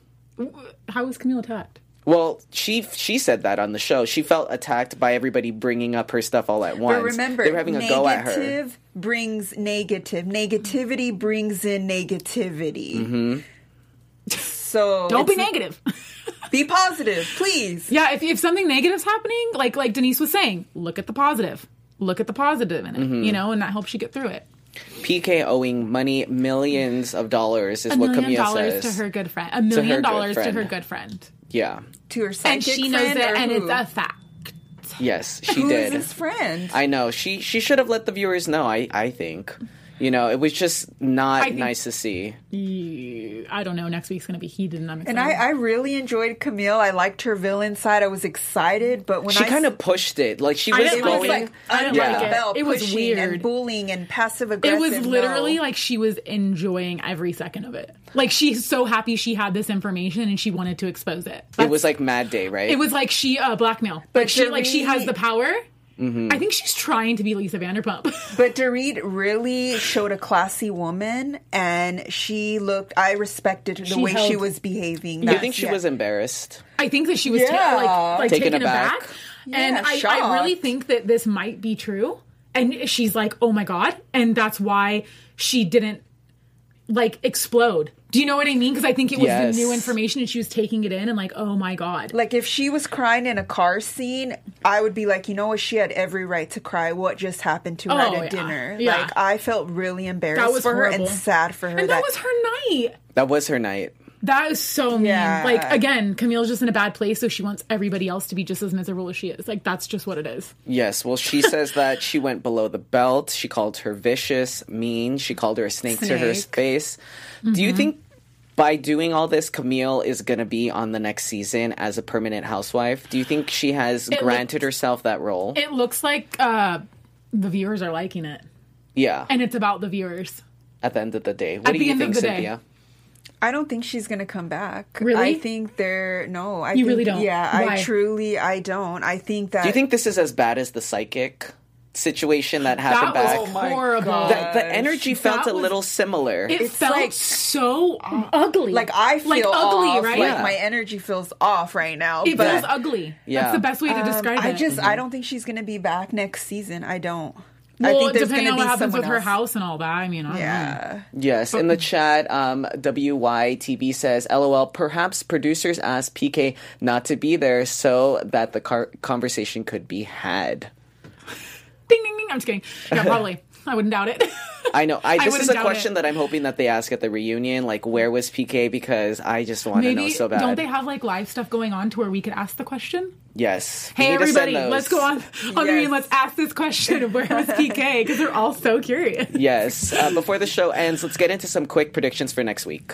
Speaker 3: How was Camille attacked?
Speaker 1: Well, she she said that on the show. She felt attacked by everybody bringing up her stuff all at once.
Speaker 4: But remember,
Speaker 1: they were having a go at her.
Speaker 4: negative brings negative. Negativity brings in negativity.
Speaker 1: Mm-hmm.
Speaker 4: So
Speaker 3: Don't be
Speaker 4: it's-
Speaker 3: negative.
Speaker 4: Be positive, please.
Speaker 3: Yeah, if, if something negative's happening, like like Denise was saying, look at the positive. Look at the positive in it,
Speaker 1: Mm-hmm.
Speaker 3: you know, and that helps you get through it.
Speaker 1: P K owing money, millions of dollars is
Speaker 3: A
Speaker 1: what
Speaker 3: million
Speaker 1: Camille
Speaker 3: dollars
Speaker 1: says.
Speaker 3: to her good friend. A
Speaker 1: her
Speaker 3: million
Speaker 1: good
Speaker 3: dollars to
Speaker 1: friend.
Speaker 3: her good friend.
Speaker 1: Yeah.
Speaker 4: To her psychic
Speaker 3: And she knows
Speaker 4: friend
Speaker 3: it,
Speaker 4: or
Speaker 3: and
Speaker 4: who?
Speaker 3: it's a fact.
Speaker 1: Yes, she
Speaker 4: Who
Speaker 1: did.
Speaker 4: is his friend?
Speaker 1: I know. She she should have let the viewers know, I, I think. You know, it was just not
Speaker 3: I think-
Speaker 1: nice to see.
Speaker 3: I don't know. Next week's going to be heated, and I'm excited.
Speaker 4: And I, I really enjoyed Camille. I liked her villain side. I was excited, but when
Speaker 1: She
Speaker 4: I
Speaker 1: kind of pushed it. Like, she
Speaker 3: I
Speaker 1: was
Speaker 3: didn't
Speaker 4: it
Speaker 3: like
Speaker 4: was
Speaker 1: going...
Speaker 4: like
Speaker 3: I didn't
Speaker 1: Yeah.
Speaker 3: like it.
Speaker 4: bell
Speaker 3: It was
Speaker 4: pushing
Speaker 3: weird.
Speaker 4: and bullying and passive
Speaker 3: It
Speaker 4: aggressive.
Speaker 3: was literally
Speaker 4: no.
Speaker 3: like she was enjoying every second of it. Like she's so happy she had this information and she wanted to expose it.
Speaker 1: It was like Mad Day, right?
Speaker 3: It was like she uh, blackmail.
Speaker 4: But
Speaker 3: Like she like she has
Speaker 4: Dorit-
Speaker 3: the power.
Speaker 1: Mm-hmm.
Speaker 3: I think she's trying to be Lisa Vanderpump.
Speaker 4: But Dorit really showed a classy woman, and she looked. I respected the
Speaker 3: She
Speaker 4: way she
Speaker 3: held-
Speaker 4: was behaving.
Speaker 1: Do you
Speaker 4: That's-
Speaker 1: think she
Speaker 4: yeah.
Speaker 1: was embarrassed?
Speaker 3: I think that she was
Speaker 4: Yeah.
Speaker 3: ta- like like
Speaker 1: Taken
Speaker 3: taken,
Speaker 1: aback.
Speaker 3: aback, and
Speaker 4: Yeah,
Speaker 3: I, I
Speaker 4: shocked.
Speaker 3: really think that this might be true. And she's like, "Oh my god!" And that's why she didn't like explode. Do you know what I mean? Because I think it was
Speaker 1: Yes.
Speaker 3: the new information, and she was taking it in, and like, "Oh my god!"
Speaker 4: Like, if she was crying in a car scene, I would be like, you know what? She had every right to cry. What just happened to her
Speaker 3: Oh,
Speaker 4: at a
Speaker 3: yeah.
Speaker 4: dinner?
Speaker 3: Yeah.
Speaker 4: Like, I felt really embarrassed
Speaker 3: That was
Speaker 4: for
Speaker 3: horrible.
Speaker 4: her and sad for her.
Speaker 3: and that was her night.
Speaker 1: That was her night.
Speaker 3: That is so mean.
Speaker 4: Yeah.
Speaker 3: Like, again, Camille's just in a bad place, so she wants everybody else to be just as miserable as she is. Like, that's just what it is.
Speaker 1: Yes, well, she says that she went below the belt. She called her vicious, mean. She called her a snake, to her
Speaker 4: Snake.
Speaker 1: face. Do
Speaker 3: Mm-hmm.
Speaker 1: you think by doing all this, Camille is going to be on the next season as a permanent housewife? Do you think she has
Speaker 3: It
Speaker 1: granted
Speaker 3: looks-
Speaker 1: herself that role?
Speaker 3: It looks like uh, the viewers are liking it.
Speaker 1: yeah,
Speaker 3: And it's about the viewers.
Speaker 1: at the end of the day. What
Speaker 3: At
Speaker 1: do
Speaker 3: the
Speaker 1: you
Speaker 3: end of
Speaker 1: think,
Speaker 3: the day.
Speaker 1: Cynthia?
Speaker 4: I don't think she's going to come back.
Speaker 3: Really?
Speaker 4: I think they're no. I
Speaker 3: You
Speaker 4: think,
Speaker 3: really don't?
Speaker 4: Yeah,
Speaker 3: Why?
Speaker 4: I truly I don't. I think that.
Speaker 1: Do you think this is as bad as the psychic situation that happened
Speaker 3: That was
Speaker 1: back?
Speaker 4: my
Speaker 3: horrible.
Speaker 4: God.
Speaker 1: The, the energy felt
Speaker 3: That
Speaker 1: a
Speaker 3: was-
Speaker 1: little similar.
Speaker 3: It
Speaker 4: It's
Speaker 3: felt
Speaker 4: like-
Speaker 3: so ugly.
Speaker 4: like I feel
Speaker 3: like ugly,
Speaker 4: off,
Speaker 3: right?
Speaker 4: Like
Speaker 1: Yeah.
Speaker 4: my energy feels off right now.
Speaker 3: It
Speaker 4: but
Speaker 3: feels ugly.
Speaker 1: Yeah.
Speaker 3: That's the best way to
Speaker 4: um,
Speaker 3: describe
Speaker 4: I
Speaker 3: it.
Speaker 4: just I don't think she's going to be back next season. I don't.
Speaker 3: well,
Speaker 4: I think there's
Speaker 3: depending
Speaker 4: going to
Speaker 3: on
Speaker 4: be
Speaker 3: what happens
Speaker 4: someone
Speaker 3: with her
Speaker 4: else.
Speaker 3: house and all that. I mean, I don't know.
Speaker 4: Yeah.
Speaker 1: Yes, in the chat, um, W Y T B says, LOL, perhaps producers asked P K not to be there so that the car- conversation could be had.
Speaker 3: Ding, ding, ding. I'm just kidding. Yeah, probably. I wouldn't doubt it.
Speaker 1: I know. I,
Speaker 3: I
Speaker 1: this is
Speaker 3: wouldn't
Speaker 1: a
Speaker 3: doubt
Speaker 1: question
Speaker 3: it.
Speaker 1: that I'm hoping that they ask at the reunion. Like, where was P K? Because I just want to know
Speaker 3: Maybe,
Speaker 1: so bad.
Speaker 3: don't they have like live stuff going on to where we could ask the question?
Speaker 1: Yes. We
Speaker 3: Hey,
Speaker 1: need to send
Speaker 3: everybody,
Speaker 1: those.
Speaker 3: let's go on, on the
Speaker 4: Yes.
Speaker 3: reunion. Let's ask this question. Where was P K? Because they're all so curious.
Speaker 1: Yes. Uh, before the show ends, let's get into some quick predictions for next week.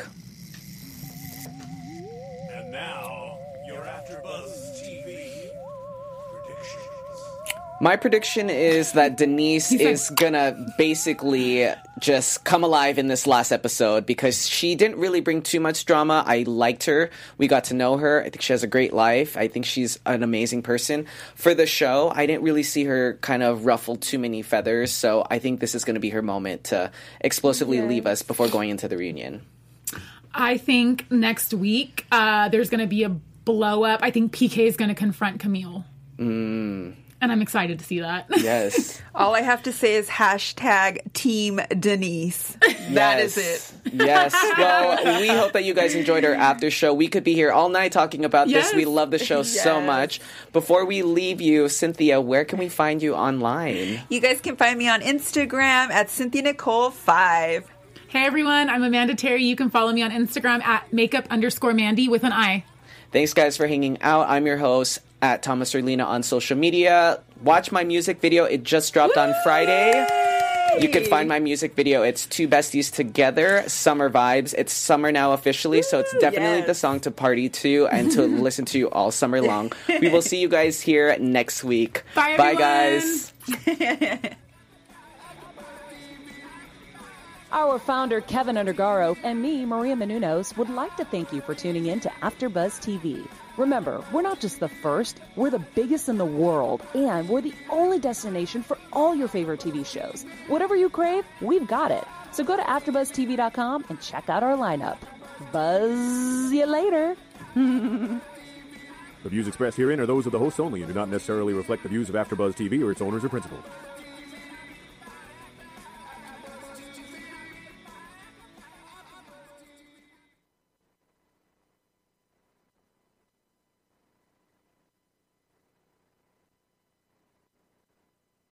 Speaker 5: And now, your AfterBuzz T V predictions.
Speaker 1: My prediction is that Denise
Speaker 3: said-
Speaker 1: is gonna basically just come alive in this last episode because she didn't really bring too much drama. I liked her. We got to know her. I think she has a great life. I think she's an amazing person. For the show, I didn't really see her kind of ruffle too many feathers, so I think this is going to be her moment to explosively leave us before going into the reunion.
Speaker 3: I think next week uh, there's going to be a blow up. I think P K is going to confront Camille. Mm. And I'm excited to see that.
Speaker 1: Yes.
Speaker 4: All I have to say is hashtag Team Denise. That is
Speaker 1: Yes.
Speaker 4: it.
Speaker 1: Yes. Well, we hope that you guys enjoyed our after show. We could be here all night talking about
Speaker 3: Yes.
Speaker 1: this. We love the show so
Speaker 4: Yes.
Speaker 1: much. Before we leave you, Cynthia, where can we find you online?
Speaker 4: You guys can find me on Instagram at Cynthia Nicole five.
Speaker 3: Hey everyone, I'm Amanda Terry. You can follow me on Instagram at makeup underscore Mandy with an I.
Speaker 1: Thanks, guys, for hanging out. I'm your host at Thomas Orlina on social media. Watch my music video. It just dropped on Friday. You can find my music video. It's Two Besties Together, Summer Vibes. It's summer now officially, so it's definitely
Speaker 4: yes.
Speaker 1: the song to party to and to listen to all summer long. We will see you guys here next week.
Speaker 3: Bye,
Speaker 1: Bye
Speaker 3: everyone.
Speaker 1: guys.
Speaker 2: Our founder, Kevin Undergaro, and me, Maria Menounos, would like to thank you for tuning in to AfterBuzz T V. Remember, we're not just the first, we're the biggest in the world, and we're the only destination for all your favorite T V shows. Whatever you crave, we've got it. So go to after buzz T V dot com and check out our lineup. Buzz you later.
Speaker 6: The views expressed herein are those of the hosts only and do not necessarily reflect the views of AfterBuzz T V or its owners or principals.